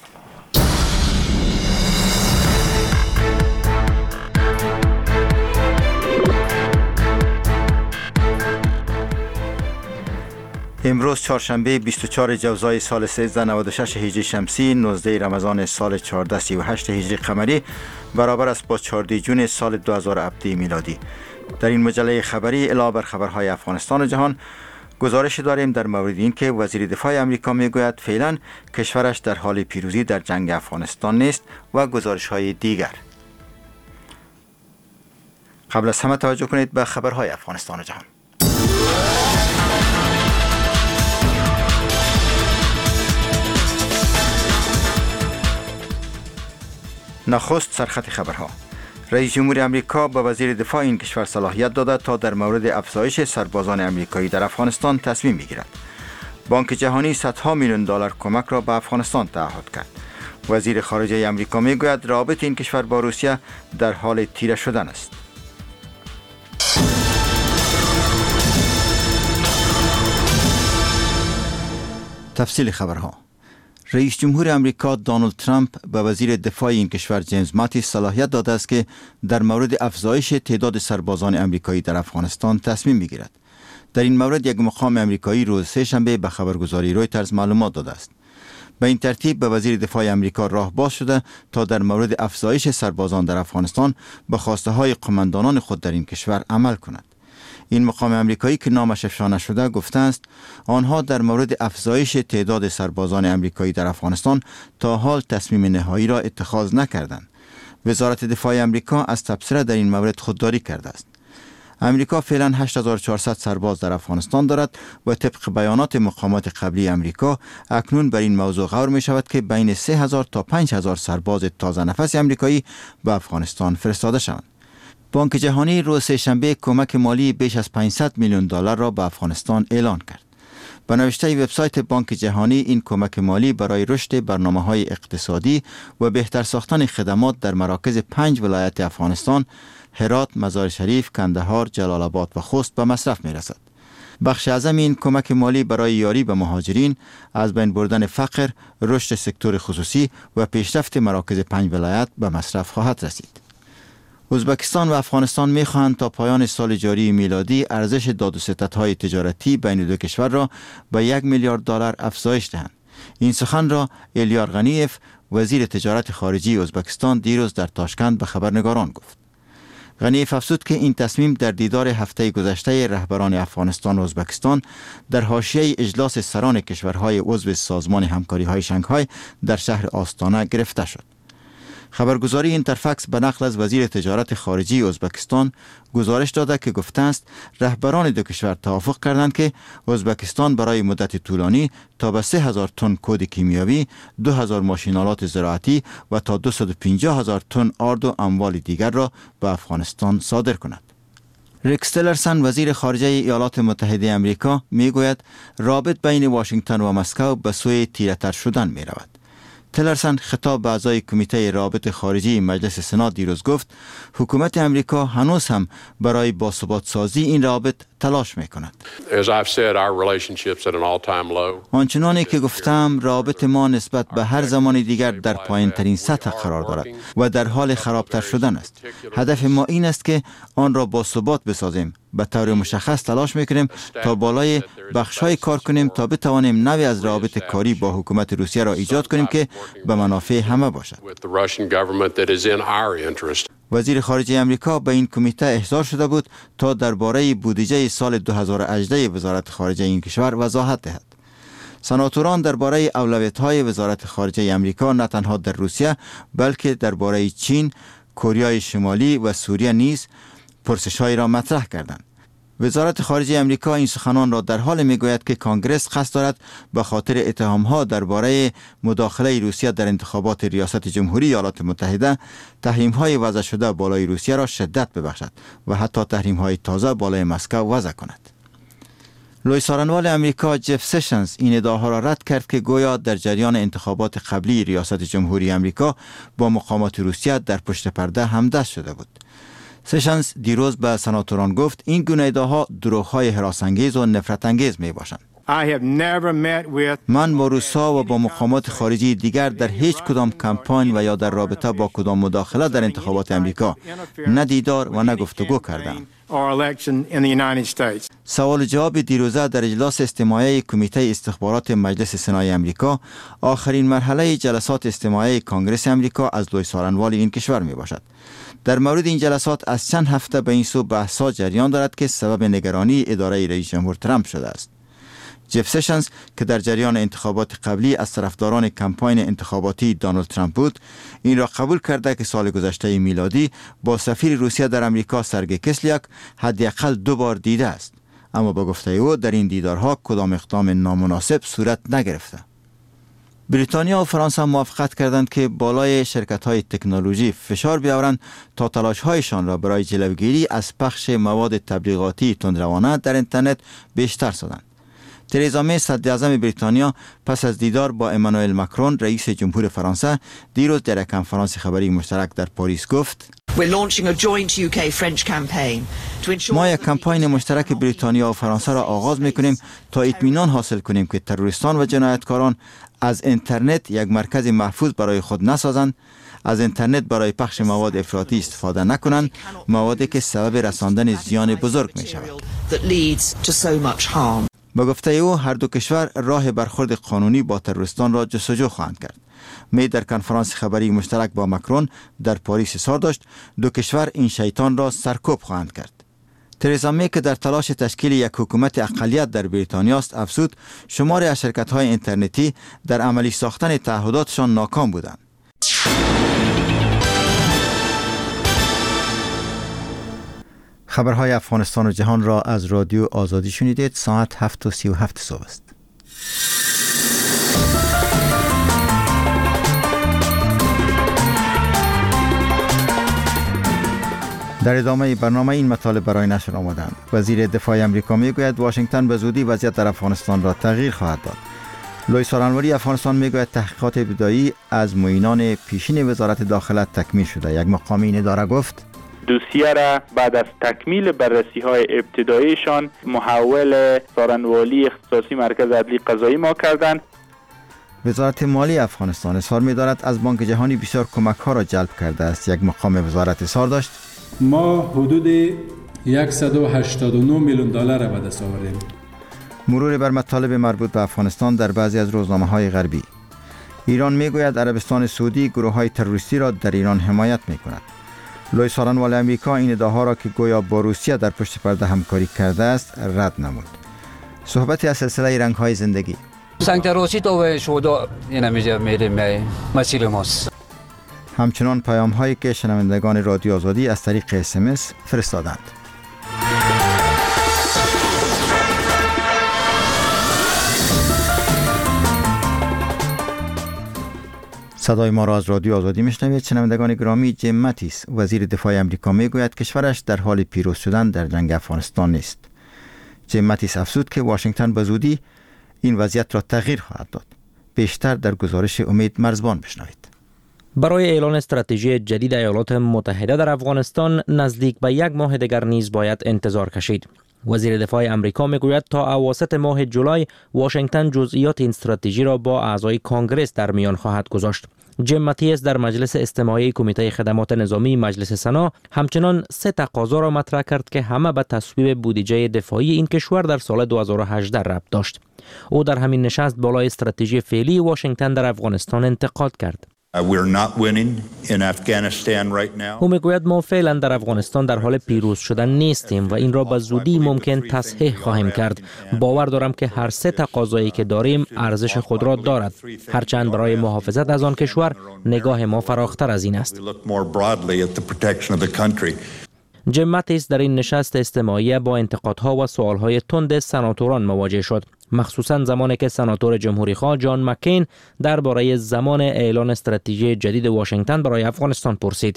امروز چهارشنبه 24 جوزای سال 1396 هجری شمسی 19 رمضان سال 1438 هجری قمری برابر است با 14 جون سال 2017 میلادی. در این مجله خبری علاوه بر خبرهای افغانستان و جهان گزارش داریم در مورد این که وزیر دفاع امریکا میگوید فعلا کشورش در حال پیروزی در جنگ افغانستان نیست و گزارش‌های دیگر. قبل از همه توجه کنید به خبرهای افغانستان و جهان. نخست سرخط خبرها. رئیس جمهور امریکا به وزیر دفاع این کشور صلاحیت داده تا در مورد افزایش سربازان امریکایی در افغانستان تصمیم بگیرد. بانک جهانی صدها میلیون دلار کمک را به افغانستان تعهد کرد. وزیر خارجه امریکا میگوید روابط این کشور با روسیه در حال تیره شدن است. تفصیل خبرها. رئیس جمهور امریکا دونالد ترامپ به وزیر دفاع این کشور جیمز ماتیس صلاحیت داده است که در مورد افزایش تعداد سربازان امریکایی در افغانستان تصمیم بگیرد. در این مورد یک مقام امریکایی روز سه‌شنبه به خبرگزاری رویترز معلومات داده است. به این ترتیب به وزیر دفاع امریکا راه باز شده تا در مورد افزایش سربازان در افغانستان به خواسته های قماندانان خود در این کشور عمل کند. این مقام امریکایی که نامش افشا نشده گفته است آنها در مورد افزایش تعداد سربازان امریکایی در افغانستان تا حال تصمیم نهایی را اتخاذ نکردند. وزارت دفاع امریکا از تبصره در این مورد خودداری کرده است. امریکا فعلا 8400 سرباز در افغانستان دارد و طبق بیانات مقامات قبلی امریکا اکنون بر این موضوع غور می شود که بین 3000 تا 5000 سرباز تازه نفس امریکایی به افغانستان فرستاده شوند. بانک جهانی روز سه‌شنبه کمک مالی بیش از 500 میلیون دلار را به افغانستان اعلان کرد. به نوشته وبسایت بانک جهانی این کمک مالی برای رشد برنامه‌های اقتصادی و بهتر ساختن خدمات در مراکز 5 ولایت افغانستان هرات، مزار شریف، کندهار، جلال آباد و خوست به مصرف می‌رسد. بخش اعظم این کمک مالی برای یاری به مهاجرین، از بین بردن فقر، رشد سکتور خصوصی و پیشرفت مراکز 5 ولایت به مصرف خواهد رسید. ازبکستان و افغانستان می‌خواهند تا پایان سال جاری میلادی ارزش داد و ستدهای تجارتی بین دو کشور را به 1 میلیارد دلار افزایش دهند. این سخن را الیار غنیف وزیر تجارت خارجی ازبکستان دیروز در تاشکند به خبرنگاران گفت. غنیف افزود که این تصمیم در دیدار هفته گذشته رهبران افغانستان و ازبکستان در حاشیه اجلاس سران کشورهای عضو سازمان همکاری‌های شانگهای در شهر آستانه گرفته شد. خبرگزاری اینترفکس به نقل از وزیر تجارت خارجی ازبکستان گزارش داده که گفته است رهبران دو کشور توافق کردند که ازبکستان برای مدت طولانی تا به 3000 تن کود کیمیاوی، 2000 ماشین‌آلات زراعتی و تا 250000 تن آرد و اموال دیگر را به افغانستان صادر کند. ریکس تیلرسن وزیر خارجه ایالات متحده امریکا میگوید رابط بین واشنگتن و مسکو به سوی تیره‌تر شدن می رود. تیلرسن خطاب به اعضای کمیته روابط خارجی مجلس سنا دیروز گفت حکومت امریکا هنوز هم برای باثبات سازی این روابط تلاش می‌کند. آنچنانی که گفتم روابط ما نسبت به هر زمان دیگر در پایین‌ترین سطح قرار دارد و در حال خرابتر شدن است. هدف ما این است که آن را باثبات بسازیم. به طور مشخص تلاش می‌کنیم تا بالای بخش‌های کار کنیم تا بتوانیم نوعی از روابط کاری با حکومت روسیه را ایجاد کنیم که به منافع همه باشد. وزیر خارجه امریکا به این کمیته احضار شده بود تا درباره بودجه سال 2018 وزارت خارجه این کشور وضاحت دهد. سناتوران درباره اولویت‌های وزارت خارجه امریکا نه تنها در روسیه بلکه درباره چین، کره شمالی و سوریه نیز پرسش‌هایی را مطرح کردند. وزارت خارجه امریکا این سخنان را در حال میگوید که کنگره قصد دارد به خاطر اتهام‌ها درباره مداخله روسیه در انتخابات ریاست جمهوری ایالات متحده تحریم‌های وضع شده بالای روسیه را شدت ببخشد و حتی تحریم‌های تازه بالای مسکو وضع کند. لوی سارنوال امریکا جف سشنز این ادعاها را رد کرد که گویا در جریان انتخابات قبلی ریاست جمهوری امریکا با مقامات روسیه در پشت پرده همدست شده بود. سشنز دیروز به سناتوران گفت این گونه ادعاها دروغ‌های هراس‌انگیز و نفرت‌انگیز میباشند. من با روس‌ها و با مقامات خارجی دیگر در هیچ کدام کمپاین و یا در رابطه با کدام مداخله در انتخابات امریکا نه دیدار و نه گفتگو کردم. سوال جواب دیروزه در اجلاس استماعی کمیته استخبارات مجلس سنای امریکا آخرین مرحله جلسات استماعی کنگره امریکا از لوی سارنوال این کشور می باشد. در مورد این جلسات از چند هفته به این سو بحث‌ها جریان دارد که سبب نگرانی اداره رئیس جمهور ترامپ شده است. جف سشنز که در جریان انتخابات قبلی از طرفداران کمپاین انتخاباتی دونالد ترامپ بود، این را قبول کرده که سال گذشته میلادی با سفیر روسیه در امریکا سرگئی کسلیاک حداقل 2 بار دیده است، اما با گفته او در این دیدارها کدام اقدام نامناسب صورت نگرفته. بریتانیا و فرانسه موافقت کردند که بالای شرکت‌های تکنولوژی فشار بیاورند تا تلاش‌هایشان را برای جلوگیری از پخش مواد تبلیغاتی تندروانه در اینترنت بیشتر سازند. تریزا می صدراعظم بریتانیا پس از دیدار با امانوئل ماکرون رئیس جمهور فرانسه دیروز در کنفرانس خبری مشترک در پاریس گفت ما یک کمپاین مشترک بریتانیا و فرانسه را آغاز می‌کنیم تا اطمینان حاصل کنیم که تروریستان و جنایتکاران از اینترنت یک مرکز محفوظ برای خود نسازند، از اینترنت برای پخش مواد افراطی استفاده نکنند، موادی که سبب رساندن زیان بزرگ می‌شود. با گفته او هر دو کشور راه برخورد قانونی با تروریستان را جستجو خواهند کرد. می در کنفرانس خبری مشترک با ماکرون در پاریس اظهار داشت دو کشور این شیطان را سرکوب خواهند کرد. تریزا می که در تلاش تشکیل یک حکومت اقلیت در بریتانیا است افزود شماری از شرکت‌های اینترنتی در عملی ساختن تعهداتشان ناکام بودند. خبرهای افغانستان و جهان را از رادیو آزادی شنیدید. ساعت 7:37 صبح است. در ادامه برنامه این مطالب برای نشر آمدند. وزیر دفاع آمریکا میگوید واشنگتن به زودی وضعیت در افغانستان را تغییر خواهد داد. لوی سارنواری افغانستان میگوید تحقیقات ابتدایی از معینان پیشین وزارت داخله تکمیل شده. یک مقامی این اداره گفت دوسیه را بعد از تکمیل بررسی‌های ابتداییشان محول سارنوالی اختصاصی مرکز عدلی قضایی ما کردند. وزارت مالی افغانستان اظهار می‌دارد از بانک جهانی بسیار کمک‌ها را جلب کرده است. یک مقام وزارت اظهار داشت ما حدود 189 میلیون دلار را به دست آوردیم. مرور بر مطالب مربوط به افغانستان در بعضی از روزنامه‌های غربی. ایران میگوید عربستان سعودی گروه‌های تروریستی را در ایران حمایت می‌کند. لوی سارنوال امریکا این ادعاها را که گویا با روسیه در پشت پرده همکاری کرده است رد نمود. صحبتی از سلسله رنگ‌های زندگی. همچنان پیام‌هایی که شنوندگان رادیو آزادی از طریق SMS فرستادند. صدای ما را از رادیو آزادی میشنوید. شنوندگان گرامی، جیم ماتیس وزیر دفاع آمریکا میگوید کشورش در حال پیروز شدن در جنگ افغانستان نیست. جیم ماتیس افزود که واشنگتن به زودی این وضعیت را تغییر خواهد داد. بیشتر در گزارش امید مرزبان بشنوید. برای اعلان استراتژی جدید ایالات متحده در افغانستان نزدیک به 1 ماه دیگر نیز باید انتظار کشید. وزیر دفاع آمریکا میگوید تا اواسط ماه جولای واشنگتن جزئیات این استراتژی را با اعضای کنگره در میان خواهد گذاشت. جیم ماتیس در مجلس استماعی کمیته خدمات نظامی مجلس سنا همچنان 3 تقاضا را مطرح کرد که همه به تصویب بودجه دفاعی این کشور در سال 2018 ربط داشت. او در همین نشست بالای استراتژی فعلی واشنگتن در افغانستان انتقاد کرد. او میگوید ما فعلا در افغانستان در حال پیروز شدن نیستیم و این را به زودی ممکن تصحیح خواهیم کرد. باور دارم که هر 3 تقاضایی که داریم ارزش خود را دارد، هرچند برای محافظت از آن کشور نگاه ما فراختر از این است. جیم ماتیس در این نشست استماعی با انتقادها و سوالهای تند سناتوران مواجه شد، مخصوصا زمانی که سناتور جمهوری‌خواه جان مکین درباره زمان اعلان استراتژی جدید واشنگتن برای افغانستان پرسید.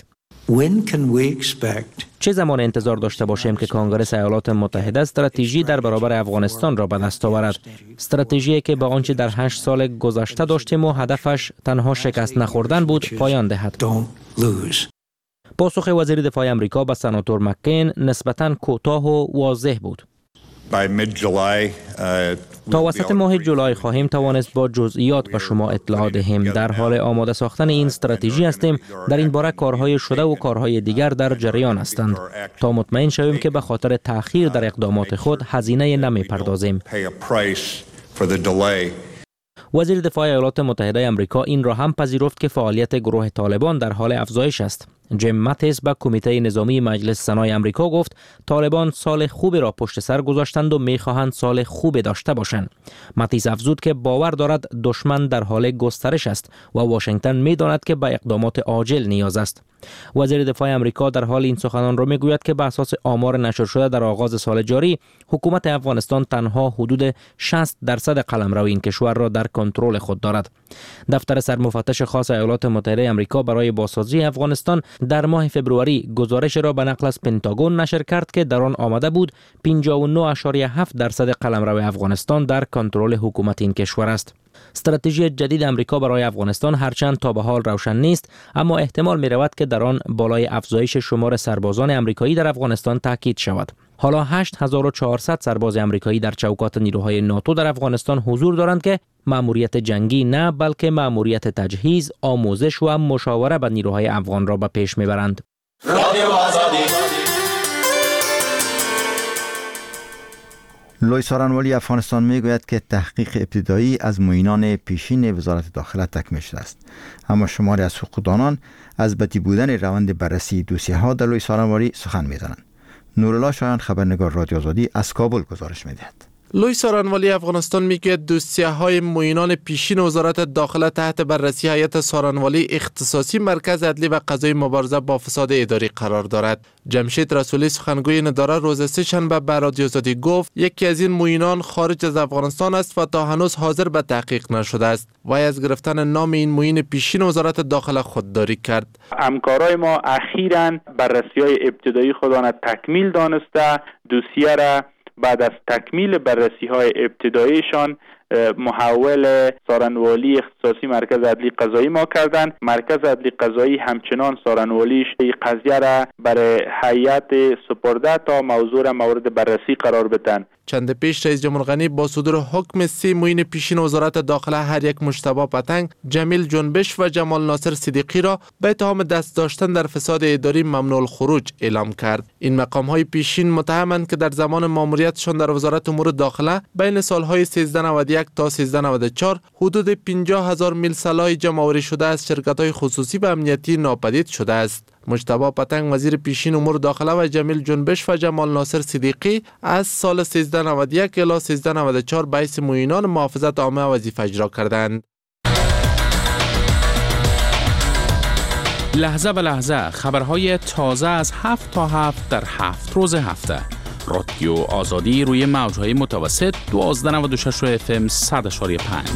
چه زمان انتظار داشته باشیم که کنگره ایالات متحده استراتژی در برابر افغانستان را به دست آورد؟ استراتژی که به آنچه در 8 سال گذشته داشتیم و هدفش تنها شکست نخوردن بود پایان دهد. پاسخ وزیر دفاع آمریکا به سناتور مکین نسبتاً کوتاه و واضح بود. تا وسط ماه جولای خواهیم توانست با جزئیات به شما اطلاع دهیم. در حال آماده ساختن این استراتژی هستیم. در این باره کارهای شده و کارهای دیگر در جریان هستند تا مطمئن شویم که به خاطر تأخیر در اقدامات خود هزینه نمی پردازیم. وزیر دفاع ایالات متحده آمریکا این را هم پذیرفت که فعالیت گروه طالبان در حال افزایش است. جیم ماتیس به کمیته نظامی مجلس سنای آمریکا گفت طالبان سال خوبی را پشت سر گذاشتند و می‌خواهند سال خوبی داشته باشند. ماتیس افزود که باور دارد دشمن در حال گسترش است و واشنگتن می‌داند که به اقدامات عاجل نیاز است. وزیر دفاع آمریکا در حال این سخنان را میگوید که به اساس آمار نشر شده در آغاز سال جاری حکومت افغانستان تنها حدود 60% قلمرو این کشور را در کنترل خود دارد. دفتر سرمفتش خاص ایالات متحده آمریکا برای بازسازی افغانستان در ماه فوریه گزارش را به نقل از پنتاگون نشر کرد که در آن آمده بود 59.7% قلمرو افغانستان در کنترل حکومت این کشور است. استراتژی جدید آمریکا برای افغانستان هرچند تا به حال روشن نیست، اما احتمال می رود که در آن بالای افزایش شمار سربازان آمریکایی در افغانستان تاکید شود. حالا 8400 سرباز آمریکایی در چوکات نیروهای ناتو در افغانستان حضور دارند که مأموریت جنگی نه بلکه مأموریت تجهیز، آموزش و مشاوره به نیروهای افغان را به پیش میبرند. لوی سارنوالی افغانستان میگوید که تحقیق ابتدایی از معینان پیشین وزارت داخله تکمیل شده است، اما شماری از حقوقدانان از بدی بودن روند بررسی دوسیه ها در لوی سارنوالی سخن میزنند. نورالله شایان خبرنگار رادیو آزادی از کابل گزارش میدهد. لوی سارنوالی افغانستان میگه دوسیه های معینان پیشین وزارت داخله تحت بررسی هیئت سارنوالی اختصاصی مرکز عدلی و قضایی مبارزه با فساد اداری قرار دارد. جمشید رسولی سخنگوی این اداره روز سه‌شنبه به رادیو آزادی گفت یکی از این معینان خارج از افغانستان است و تا هنوز حاضر به تحقیق نشده است. وی از گرفتن نام این معین پیشین وزارت داخله خودداری کرد. همکارای ما اخیراً بررسی‌های ابتدایی خودان تکمیل دانسته دوسیه را بعد از تکمیل بررسی‌های ابتداییشان محول سارنوالی اختصاصی مرکز عدلی قضایی ما کردند. مرکز عدلی قضایی همچنان سارنوالیش قضیه را برای هیئت سپرده تا موضوع را مورد بررسی قرار بدن. چند پیش رئیس جمهور غنی با صدور حکم 3 معین پیشین وزارت داخله هر یک مجتبی پتنگ، جمیل جنبش و جمال ناصر صدیقی را به اتهام دست داشتن در فساد اداری ممنوع الخروج اعلام کرد. این مقام‌های پیشین متهمند که در زمان ماموریتشان در وزارت امور داخله بین سال‌های 1391 تا 1394 حدود 50,000 میل سلاح جمع‌آوری شده از شرکت‌های خصوصی و امنیتی ناپدید شده است. مجتبی پتنگ وزیر پیشین امور داخله و جمیل جنبش و جمال ناصر صدیقی از سال 1391 الی 1394 به حیث معینان محافظت عامه وظیفه اجرا کردند. لحظه به لحظه خبرهای تازه از 7 تا 7 در 7 روز هفته. رادیو آزادی روی موجهای متوسط 1296 FM 100.5.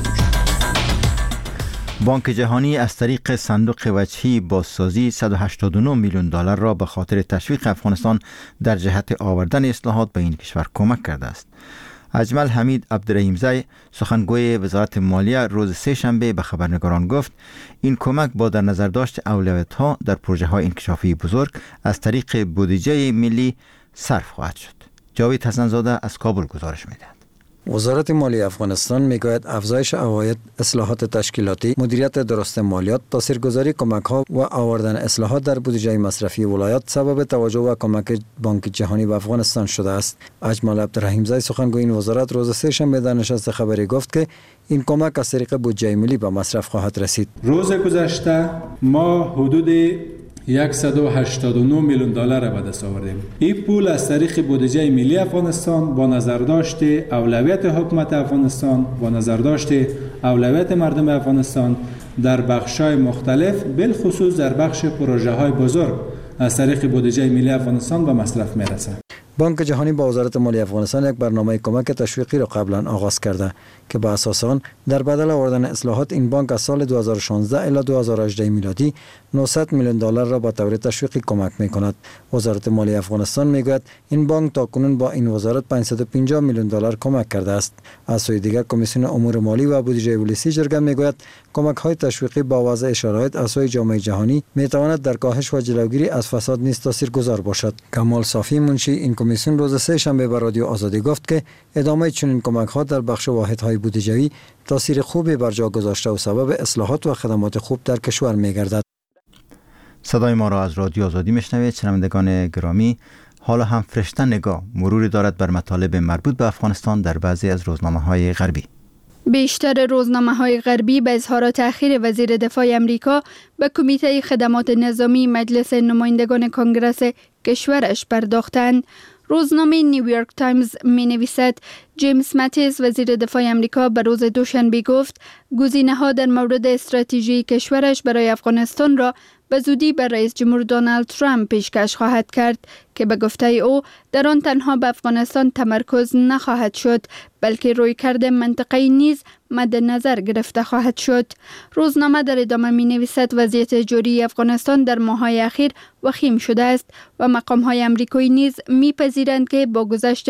بانک جهانی از طریق صندوق وجهی بازسازی 189 میلیون دلار را به خاطر تشویق افغانستان در جهت آوردن اصلاحات به این کشور کمک کرده است. اجمل حمید عبدالرحیمزی سخنگوی وزارت مالیه روز سه‌شنبه به خبرنگاران گفت این کمک با در نظر داشت اولویت‌ها در پروژه‌های انکشافی بزرگ از طریق بودجه ملی صرف خواهد شد. جاوید حسن‌زاده از کابل گزارش می‌دهد. وزارت مالیه افغانستان میگوید افزایش عواید، اصلاحات تشکیلاتی، مدیریت درست مالیات، تاثیرگذاری کمک‌ها و آوردن اصلاحات در بودجه مصرفی ولایات سبب توجه و کمک بانک جهانی به افغانستان شده است. اجمل عبدالرحیمزی سخنگوی این وزارت روز سه‌شنبه در نشست خبری گفت که این کمک از طریق بودجه ملی به مصرف خواهد رسید. روز گذشته ما حدود 189 میلیون دلار به دست آوردیم. این پول از طریق بودجه ملی افغانستان با نظرداشت اولویت حکومت افغانستان و نظرداشت اولویت مردم افغانستان در بخش‌های مختلف، بالخصوص در بخش پروژه‌های بزرگ از طریق بودجه ملی افغانستان به مصرف میرسه. بانک جهانی با وزارت مالی افغانستان یک برنامه کمک تشویقی را قبلا آغاز کرده که به اساس آن در بدل آوردن اصلاحات این بانک از سال 2016 الی 2018 میلادی 900 میلیون دلار را با طور تشویقی کمک میکند. وزارت مالی افغانستان میگوید این بانک تاکنون با این وزارت 550 میلیون دلار کمک کرده است. از سوی دیگر کمیسیون امور مالی و بودجه ولسی جرگه میگوید کمک های تشویقی با وضع شرایط از سوی جامعه جهانی میتواند در کاهش و جلوگیری از فساد نیز تاثیرگذار باشد. کمال صافی منشی این کمیسیون روز سه شنبه به رادیو آزادی گفت که ادامه چنین کمک ها در بخش واحدهای بودجه‌ای تاثیر خوبی بر جا گذاشته و سبب اصلاحات و خدمات خوب در کشور میگردد. صدای ما را از رادیو آزادی میشنوید. شنوندگان گرامی، حالا هم فرشته نگاه مروری دارد بر مطالب مربوط به افغانستان در بعضی از روزنامه‌های غربی. بیشتر روزنامه‌های غربی به اظهارات اخیر وزیر دفاع امریکا به کمیته خدمات نظامی مجلس نمایندگان کنگره کشورش پرداختند. روزنامه نیویورک تایمز می نویسد جیمز ماتیس وزیر دفاع امریکا به روز دوشنبه گفت گزینه‌ها در مورد استراتژی کشورش برای افغانستان را به زودی به رئیس جمهور دونالد ترامپ پیشکش خواهد کرد که به گفته او در آن تنها به افغانستان تمرکز نخواهد شد بلکه رویکرد منطقه‌ای نیز مد نظر گرفته خواهد شد. روزنامه در ادامه می نویسد وضعیت جاری افغانستان در ماه‌های اخیر وخیم شده است و مقام‌های آمریکایی نیز می‌پذیرند که با گذشت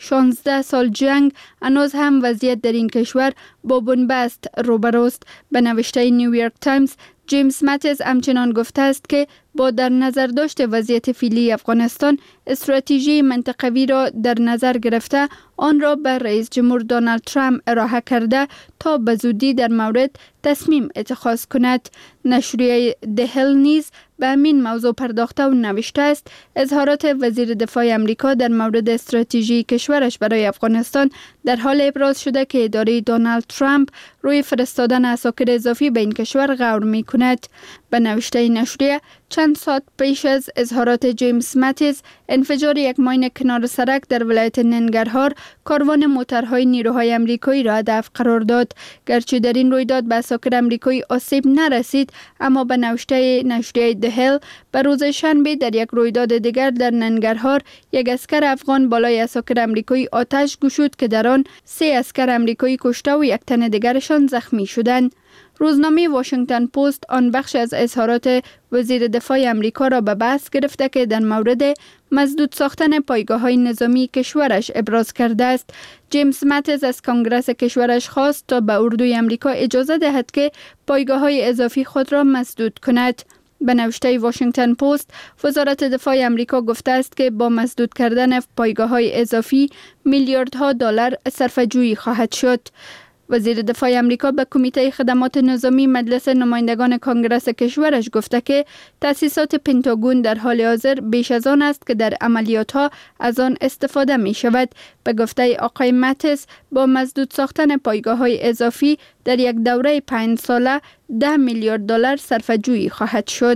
16 سال جنگ هنوز هم وضعیت در این کشور با بنبست روبروست. به نوشته نیویورک تایمز جیمز ماتیس همچنان گفته است که با در نظر داشت وضعیت فعلی افغانستان استراتژی منطقوی را در نظر گرفته آن را به رئیس جمهور دونالد ترامپ ارائه کرده تا به زودی در مورد تصمیم اتخاذ کند. نشریه دهل نیز به همین موضوع پرداخته و نوشته است اظهارات وزیر دفاع امریکا در مورد استراتژی کشورش برای افغانستان در حال ابراز شده که اداره دونالد ترامپ روی فرستادن عساکر اضافی به این کشور غور می کند. به نوشته نشریه چند ساعت پیش از اظهارات جیمز ماتیس انفجار یک ماین کنار سرک در ولایت ننگرهار کاروان موترهای نیروهای آمریکایی را هدف قرار داد. گرچه در این رویداد به عساکر آمریکایی آسیب نرسید اما به نوشته نشریه دهل به روز شنبه در یک رویداد دیگر در ننگرهار یک اسکر افغان بالای عساکر آمریکایی آتش گشود که در آن 3 اسکر آمریکایی کشته و یک تن دیگرشان زخمی شدند. روزنامه واشنگتن پست آن بخش از اظهارات وزیر دفاع امریکا را به بحث گرفته که در مورد مسدود ساختن پایگاه‌های نظامی کشورش ابراز کرده است. جیمز ماتیس از کنگره کشورش خواست تا به اردوی امریکا اجازه دهد که پایگاه‌های اضافی خود را مسدود کند. به نوشته واشنگتن پست وزارت دفاع امریکا گفته است که با مسدود کردن پایگاه‌های اضافی میلیاردها دلار صرفه‌جویی خواهد شد. وزیر دفاع امریکا به کمیته خدمات نظامی مجلس نمایندگان کنگره کشورش گفته که تأسیسات پنتاگون در حال حاضر بیش از آن است که در عملیات‌ها از آن استفاده می شود. به گفته آقای ماتیس با مسدود ساختن پایگاه‌های اضافی در یک دوره 5 ساله 10 میلیارد دلار صرفه‌جویی خواهد شد.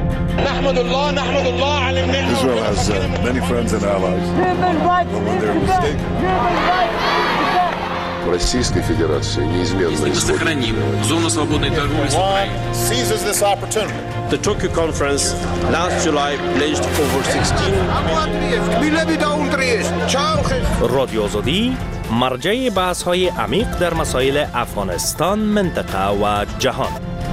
نحمد الله على النعمة. Israel has many friends and allies. When they're mistaken. Российской Федерации неизменно сохраним зону свободной торговли с Украиной. Seizes this opportunity. The Tokyo conference last July pledged over 16 رادیو آزادی مرجع بحث‌های عمیق در مسائل افغانستان، منطقه و جهان.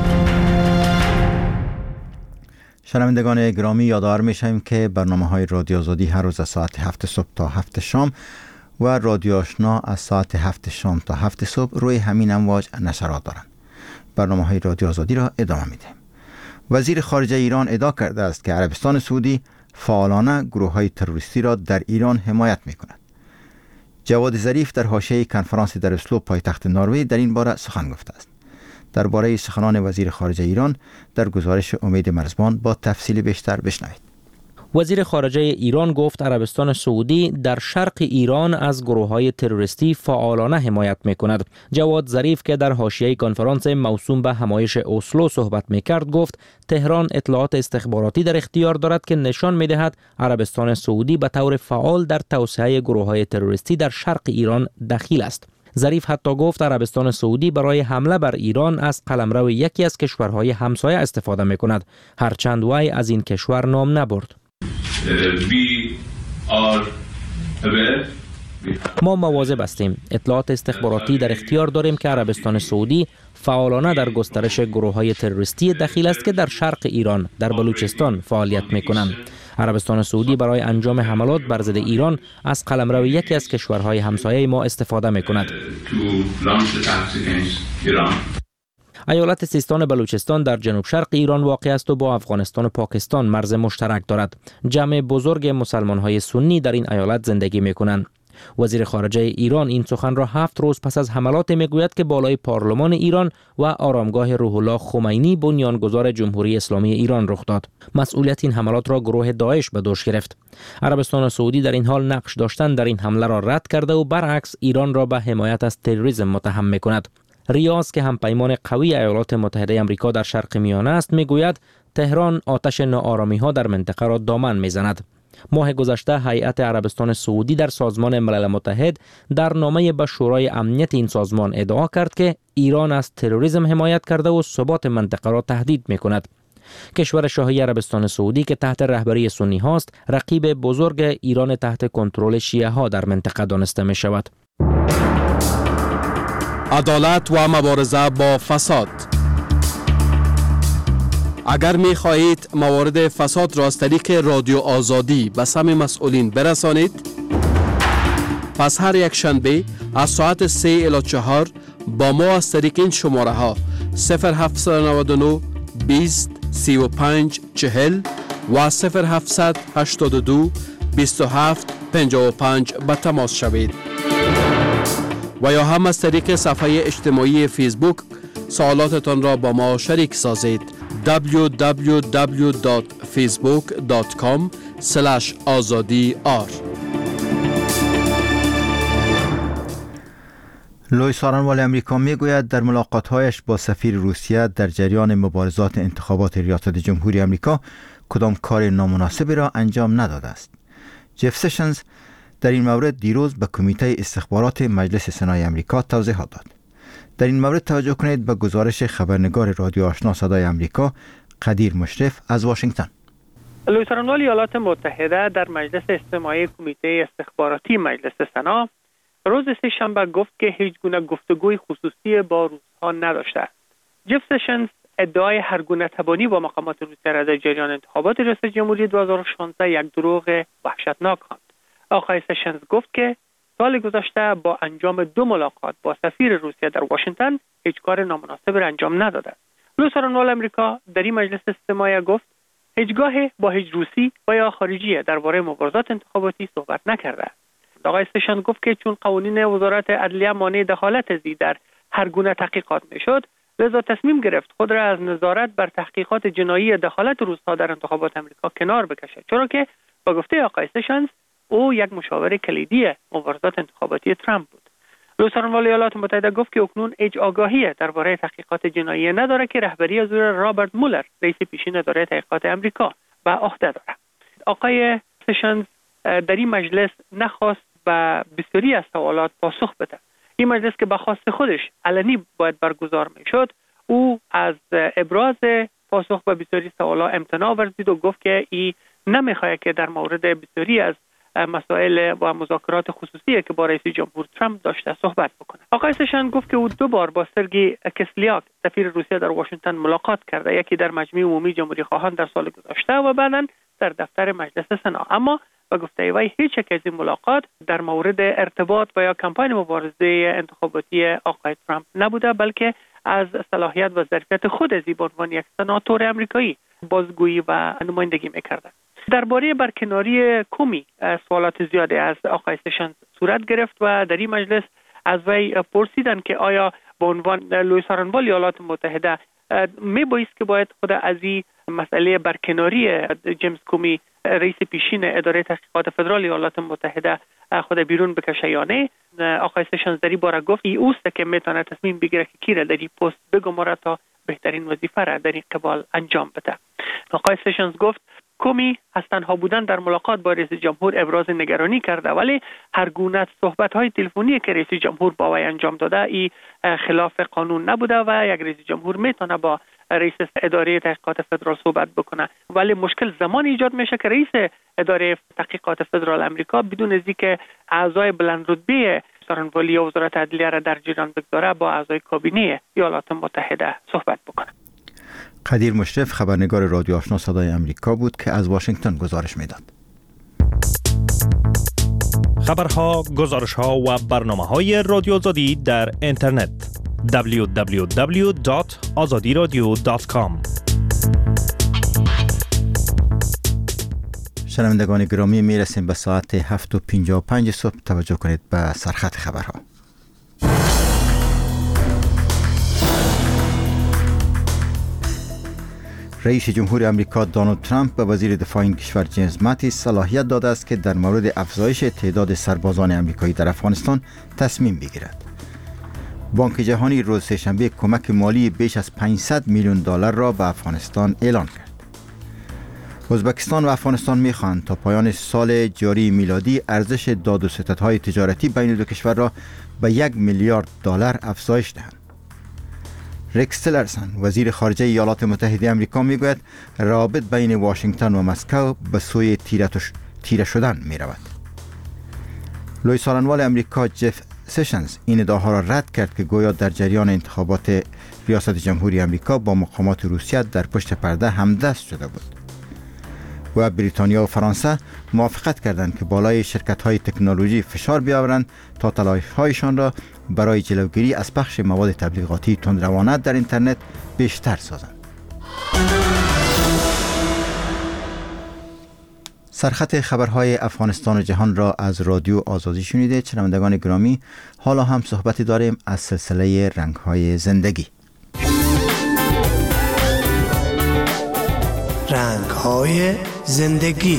شنوندگان گرامی، یادآور می‌شویم که برنامه‌های رادیو آزادی هر روز از ساعت 7 صبح تا 7 شام و رادیو آشنا از ساعت 7 شام تا 7 صبح روی همین امواج نشرات دارند. برنامه‌های رادیو آزادی را ادامه می‌دهیم. وزیر خارجه ایران ادعا کرده است که عربستان سعودی فعالانه گروه‌های تروریستی را در ایران حمایت می‌کند. جواد ظریف در حاشیه کنفرانس در اسلو پایتخت نروژ در این باره سخن گفته است. درباره سخنان وزیر خارجه ایران در گزارش امید مرزبان با تفصیل بیشتر بشنوید. وزیر خارجه ایران گفت عربستان سعودی در شرق ایران از گروه‌های تروریستی فعالانه حمایت می‌کند. جواد ظریف که در حاشیه کنفرانس موسوم به همایش اسلو صحبت می‌کرد گفت تهران اطلاعات استخباراتی در اختیار دارد که نشان می‌دهد عربستان سعودی به طور فعال در توسعه گروه‌های تروریستی در شرق ایران دخیل است. ظریف حتی گفت عربستان سعودی برای حمله بر ایران از قلمرو یکی از کشورهای همسایه استفاده می‌کند، هرچند وی از این کشور نام نبرد. ما مواظب هستیم. اطلاعات استخباراتی در اختیار داریم که عربستان سعودی فعالانه در گسترش گروه‌های تروریستی دخیل است که در شرق ایران، در بلوچستان فعالیت می‌کنند. عربستان سعودی برای انجام حملات بر ضد ایران از قلمرو یکی از کشورهای همسایه ما استفاده می‌کند. ایالت سیستان بلوچستان در جنوب شرق ایران واقع است و با افغانستان و پاکستان مرز مشترک دارد. جمع بزرگ مسلمان‌های سنی در این ایالت زندگی می‌کنند. وزیر خارجه ایران این سخن را 7 روز پس از حملات میگوید که بالای پارلمان ایران و آرامگاه روح الله خمینی بنیانگذار جمهوری اسلامی ایران رخ داد. مسئولیت این حملات را گروه داعش به دوش گرفت. عربستان سعودی در این حال نقش داشتن در این حمله را رد کرده و برعکس ایران را به حمایت از تروریسم متهم میکند. ریاض که همپیمان قوی ایالات متحده آمریکا در شرق میانه است میگوید تهران آتش ناآرامی‌ها در منطقه را دامن میزند. ماه گذشته هیئت عربستان سعودی در سازمان ملل متحد در نامه به شورای امنیت این سازمان ادعا کرد که ایران از تروریسم حمایت کرده و ثبات منطقه را تهدید می‌کند. کشور شاهی عربستان سعودی که تحت رهبری سنی هاست، رقیب بزرگ ایران تحت کنترل شیعه ها در منطقه دانسته می شود. عدالت و مبارزه با فساد. اگر می خواهید موارد فساد را از طریق رادیو آزادی به سمع مسئولین برسانید، پس هر یک شنبه از ساعت 3 الی 4 با ما از طریق این شماره ها 0799 20 35 40 و 0782 27 55 به تماس شوید و یا هم از طریق صفحه اجتماعی فیسبوک سوالاتتان را با ما شریک سازید. www.facebook.com/azadi-r. لوئیس آرنوال امریکا میگوید در ملاقات‌هایش با سفیر روسیه در جریان مبارزات انتخابات ریاست جمهوری امریکا کدام کار نامناسبی را انجام نداده است. جف سشنز در این مورد دیروز به کمیته استخبارات مجلس سنای امریکا توضیحات داد. در این مورد توجه کنید به گزارش خبرنگار رادیو آشنا صدای امریکا قدیر مشرف از واشنگتن. لوئیس آرنوال ایالات متحده در مجلس استماعی کمیته استخباراتی مجلس سنا روز سه‌شنبه گفت که هیچ گونه گفتگوی خصوصی با روس‌ها نداشته است. جف سشنز ادعای هر گونه تبانی با مقامات روسیه را در جریان انتخابات ریاست جمهوری 2016 یک دروغ وحشتناک خواند. آقای سشنز گفت که سال گذشته با انجام 2 ملاقات با سفیر روسیه در واشنگتن هیچ کار نامناسب را انجام نداده. لوئیس آرنوال امریکا در این مجلس استماعی گفت هیچگاه با هیچ روسی و یا خارجی درباره مبارزات انتخاباتی صحبت نکرده است. آقای سشنز گفت که چون قوانین وزارت عدلیه مانع دخالت ازی در هر گونه تحقیقات میشد، لذا تصمیم گرفت خود را از نظارت بر تحقیقات جنایی دخالت روس‌ها در انتخابات امریکا کنار بکشد، چرا که با گفته آقای سشنز او یک مشاور کلیدی مبارزات انتخاباتی ترامپ بود. لوئیس آرنوال ایالات متحده گفت که اکنون هیچ آگاهی درباره تحقیقات جنایی نداره که رهبری از رابرت مولر رئیس پیشین اداره تحقیقات امریکا به عهده دارد. آقای سشنز در این مجلس نخواست به بسیاری از سوالات پاسخ بده. این مجلس که به خواست خودش علنی باید برگزار میشد، او از ابراز پاسخ به بسیاری سوالات امتناع ورزید و گفت که این نمیخواد که در مورد بسیاری از مسائل و مذاکرات خصوصی که با رئیس جمهور ترامپ داشته صحبت بکنه. آقای سشن گفت که او 2 بار با سرگئی کسلیاک سفیر روسیه در واشنگتن ملاقات کرده، یکی در مجمع عمومی جمهوری خواهان در سال گذشته و بعداً در دفتر مجلس سنا. اما با گفته وی هیچ یک از این ملاقات در مورد ارتباط با یا کمپاین مبارزه انتخاباتی آقای ترامپ نبوده، بلکه از صلاحیت و ظرفیت خود از به عنوان یک سناتور آمریکایی بازگویی و نمایندگی می‌کرده. درباره برکناری کومی سوالات زیادی از آقای سشنز صورت گرفت و در این مجلس از وی پرسیدند که آیا به عنوان لوئیس آرنوال ایالات متحده میبایست که باید خود از این مسئله برکناری جیمز کومی رئیس پیشین اداره تحقیقات فدرال ایالات متحده خود بیرون بکشه یا نه. آقای سشنز در این باره گفت ای اوست که میتونه تصمیم بگیره که کی را در این پست بگماره تا بهترین وظیفه را در این قبال انجام بده. آقای سشنز گفت کومی از تنها بودن در ملاقات با رئیس جمهور ابراز نگرانی کرده، ولی هر گونه صحبت‌های تلفنی که رئیس جمهور با وی انجام داده ای خلاف قانون نبوده و یک رئیس جمهور میتونه با رئیس اداره تحقیقات فدرال صحبت بکنه. ولی مشکل زمان ایجاد میشه که رئیس اداره تحقیقات فدرال امریکا بدون از اینکه اعضای بلند رتبه سخنگوی وزارت عدلیه را در جریان بگذاره با اعضای کابینه ایالات متحده صحبت بکنه. قدیر مشرف خبرنگار رادیو آشنا صدای امریکا بود که از واشنگتن گزارش میداد. خبرها، گزارشها و برنامه‌های رادیو آزادی در اینترنت www.azadiradio.com. شنوندگان گرامی، میرسیم به ساعت 7:55 صبح. توجه کنید به سرخط خبرها. رئیس جمهور امریکا دونالد ترامپ به وزیر دفاع این کشور جیمز ماتیس صلاحیت داده است که در مورد افزایش تعداد سربازان امریکایی در افغانستان تصمیم بگیرد. بانک جهانی روز سه‌شنبه کمک مالی بیش از 500 میلیون دلار را به افغانستان اعلان کرد. ازبکستان و افغانستان می‌خواهند تا پایان سال جاری میلادی ارزش داد و ستدهای تجارتی بین دو کشور را به 1 میلیارد دلار افزایش دهند. ریکس تیلرسن وزیر خارجه ایالات متحده آمریکا میگوید روابط بین واشنگتن و مسکو به سوی تیره شدن می‌رود. لوی سالنوال امریکا جف سیشنز این ادعاها را رد کرد که گویا در جریان انتخابات ریاست جمهوری آمریکا با مقامات روسیه در پشت پرده همدست شده بود. و بریتانیا و فرانسه موافقت کردند که بالای شرکت‌های تکنولوژی فشار بیاورند تا تلاش‌هایشان را برای جلوگیری از پخش مواد تبلیغاتی تندروانه در اینترنت بیشتر سازند. سرخط خبرهای افغانستان و جهان را از رادیو آزادی شنیدید. شنوندگان گرامی، حالا هم صحبتی داریم از سلسله رنگ‌های زندگی. رنگ‌های زندگی.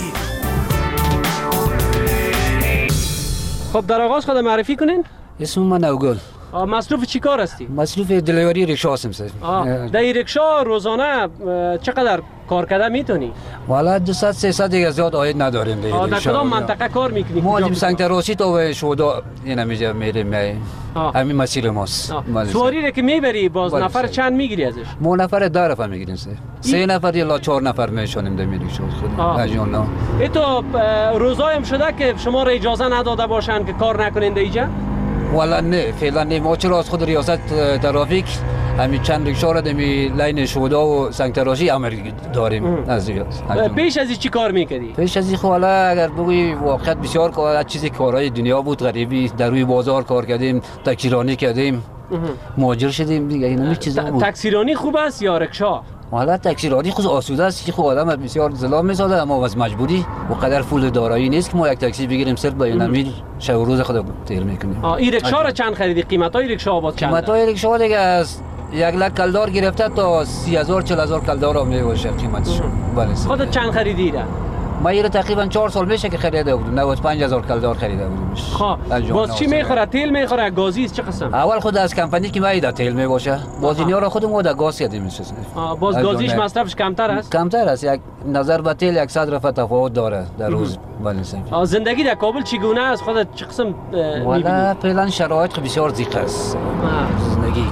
خب در آغاز خود معرفی کنین. اسم من اوگل. مصروف چی کار هستی؟ مصروف دلیوری رکشا هستم سر. در رکشا روزانه چقدر کار کرده میتونی؟ والا 200-300 دیگه زیاد عاید نداریم دیگه. در کدام منطقه کار میکنی؟ ما دیم سنگ تراسی تا شودا اینا میریم. همین مسیر ماست. سواری رو که میبری باز نفر چند میگیری ازش؟ ما نفر 10 نفر میگیریم سر. 3 نفر یا 4 نفر میشونیم در میرکشا خود. اجانا. تو روزایم شده که شما را اجازه نداده باشن که کار نکنین در اینجا؟ والا نه فعلا نه. ما چرا از خود ریاست ترافیک همین چند رکشا را دمی لین شودا و سنگ تراشی امر داریم. از پیش از این چی کار میکردی؟ پیش از این خب حالا اگر بگویی واقعیت بسیار کار چیزی کارهای دنیا بود. غریبی در روی بازار کار کردیم، تکثیرانی کردیم، مهاجر شدیم دیگه. اینا چیزا بود. تکثیرانی خوب است یا رکشا؟ حالا تکثیرانی خود آسوده است که خود آدم بسیار زلا میسازه، اما از مجبوری و قدر پول دارایی نیست که ما یک تاکسی بگیریم صرف با این میل شب و روز خود تیر میکنیم. این رکشا را چند خریدی؟ قیمتای رکشا آباد چند؟ قیمتای رکشا دیگه از 1 لک کلدار گرفته تا 30,000-40,000 کلدار هم میشه قیمتش. بله. خودت چند خریدی را؟ ما یه تقریبا 4 سال میشه که خریده بودم. 95,000 کلدار خریده بودم. خب باز چی میخوره؟ تیل میخوره؟ گازی چه قسم؟ اول خود از کمپانی که میاد تیل میباشه. باز اینیا را خودمون در گاز کردیم میشه. باز گازیش مصرفش کمتر است؟ کمتر است. یک نظر به تیل 100 رفع تفاوت داره در روز. بله. زندگی در کابل چگونه است؟ خودت چه قسم میبینی؟ والا فعلا شرایط بسیار ضیق است. زندگی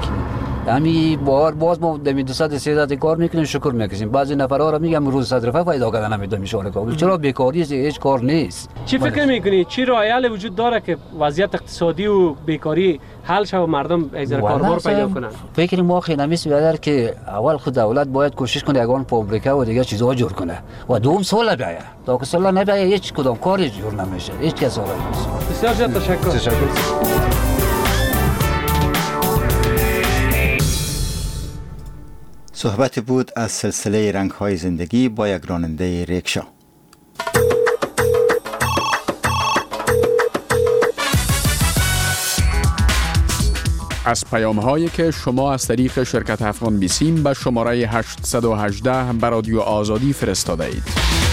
همین باز ما دمی 200 کار میکنیم، شکر میکنیم. بعضی نفرها را میگم روز 100 رفع پیدا کردن نمیدونم شهر کابل. چرا بیکاری است؟ هیچ کار نیست. چی فکر میکنی چی راه حل وجود داره که وضعیت اقتصادی و بیکاری حل شه و مردم ایزر کاربار پیدا کنن؟ فکر ما خیلی نمیشه که اول خود دولت باید کوشش کنه یگان فابریکه و دیگه چیزا جور کنه و دوم سال بیاید. تا که سال نبیاید هیچ کدام کاری جور نمیشه. هیچ کس سال نیست. بسیار تشکر. صحبت بود از سلسله رنگ‌های زندگی با یک راننده رکشا. از پیام‌هایی که شما از طریق شرکت افغان بیسیم به شماره 818 به رادیو آزادی فرستاده اید.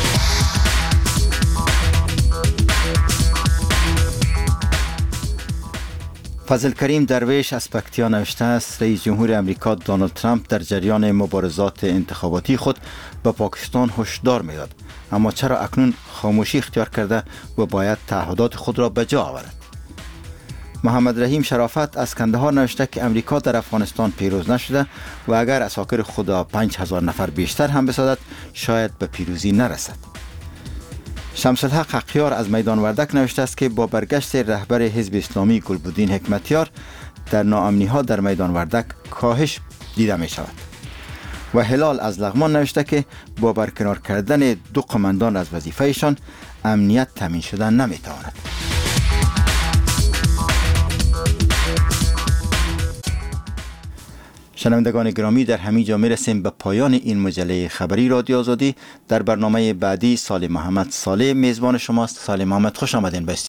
فضل کریم درویش از پکتیا نوشته است رئیس جمهور امریکا دونالد ترامپ در جریان مبارزات انتخاباتی خود به پاکستان هشدار می‌داد اما چرا اکنون خاموشی اختیار کرده و باید تعهدات خود را به جا آورد؟ محمد رحیم شرافت از کندهار نوشته که امریکا در افغانستان پیروز نشده و اگر عساکر خدا 5000 نفر بیشتر هم بسازد شاید به پیروزی نرسد. شمس الحق حقیار از میدان وردک نوشته است که با برگشت رهبر حزب اسلامی گلبدین حکمتیار در ناامنی ها در میدان وردک کاهش دیده می شود. و هلال از لغمان نوشته که با برکنار کردن 2 قماندان از وظیفهشان امنیت تامین شدن نمی تواند. شنوندگان گرامی، در همین جا میرسیم به پایان این مجله خبری رادیو آزادی. در برنامه بعدی صالح محمد صالح میزبان شماست. صالح محمد خوش آمدین.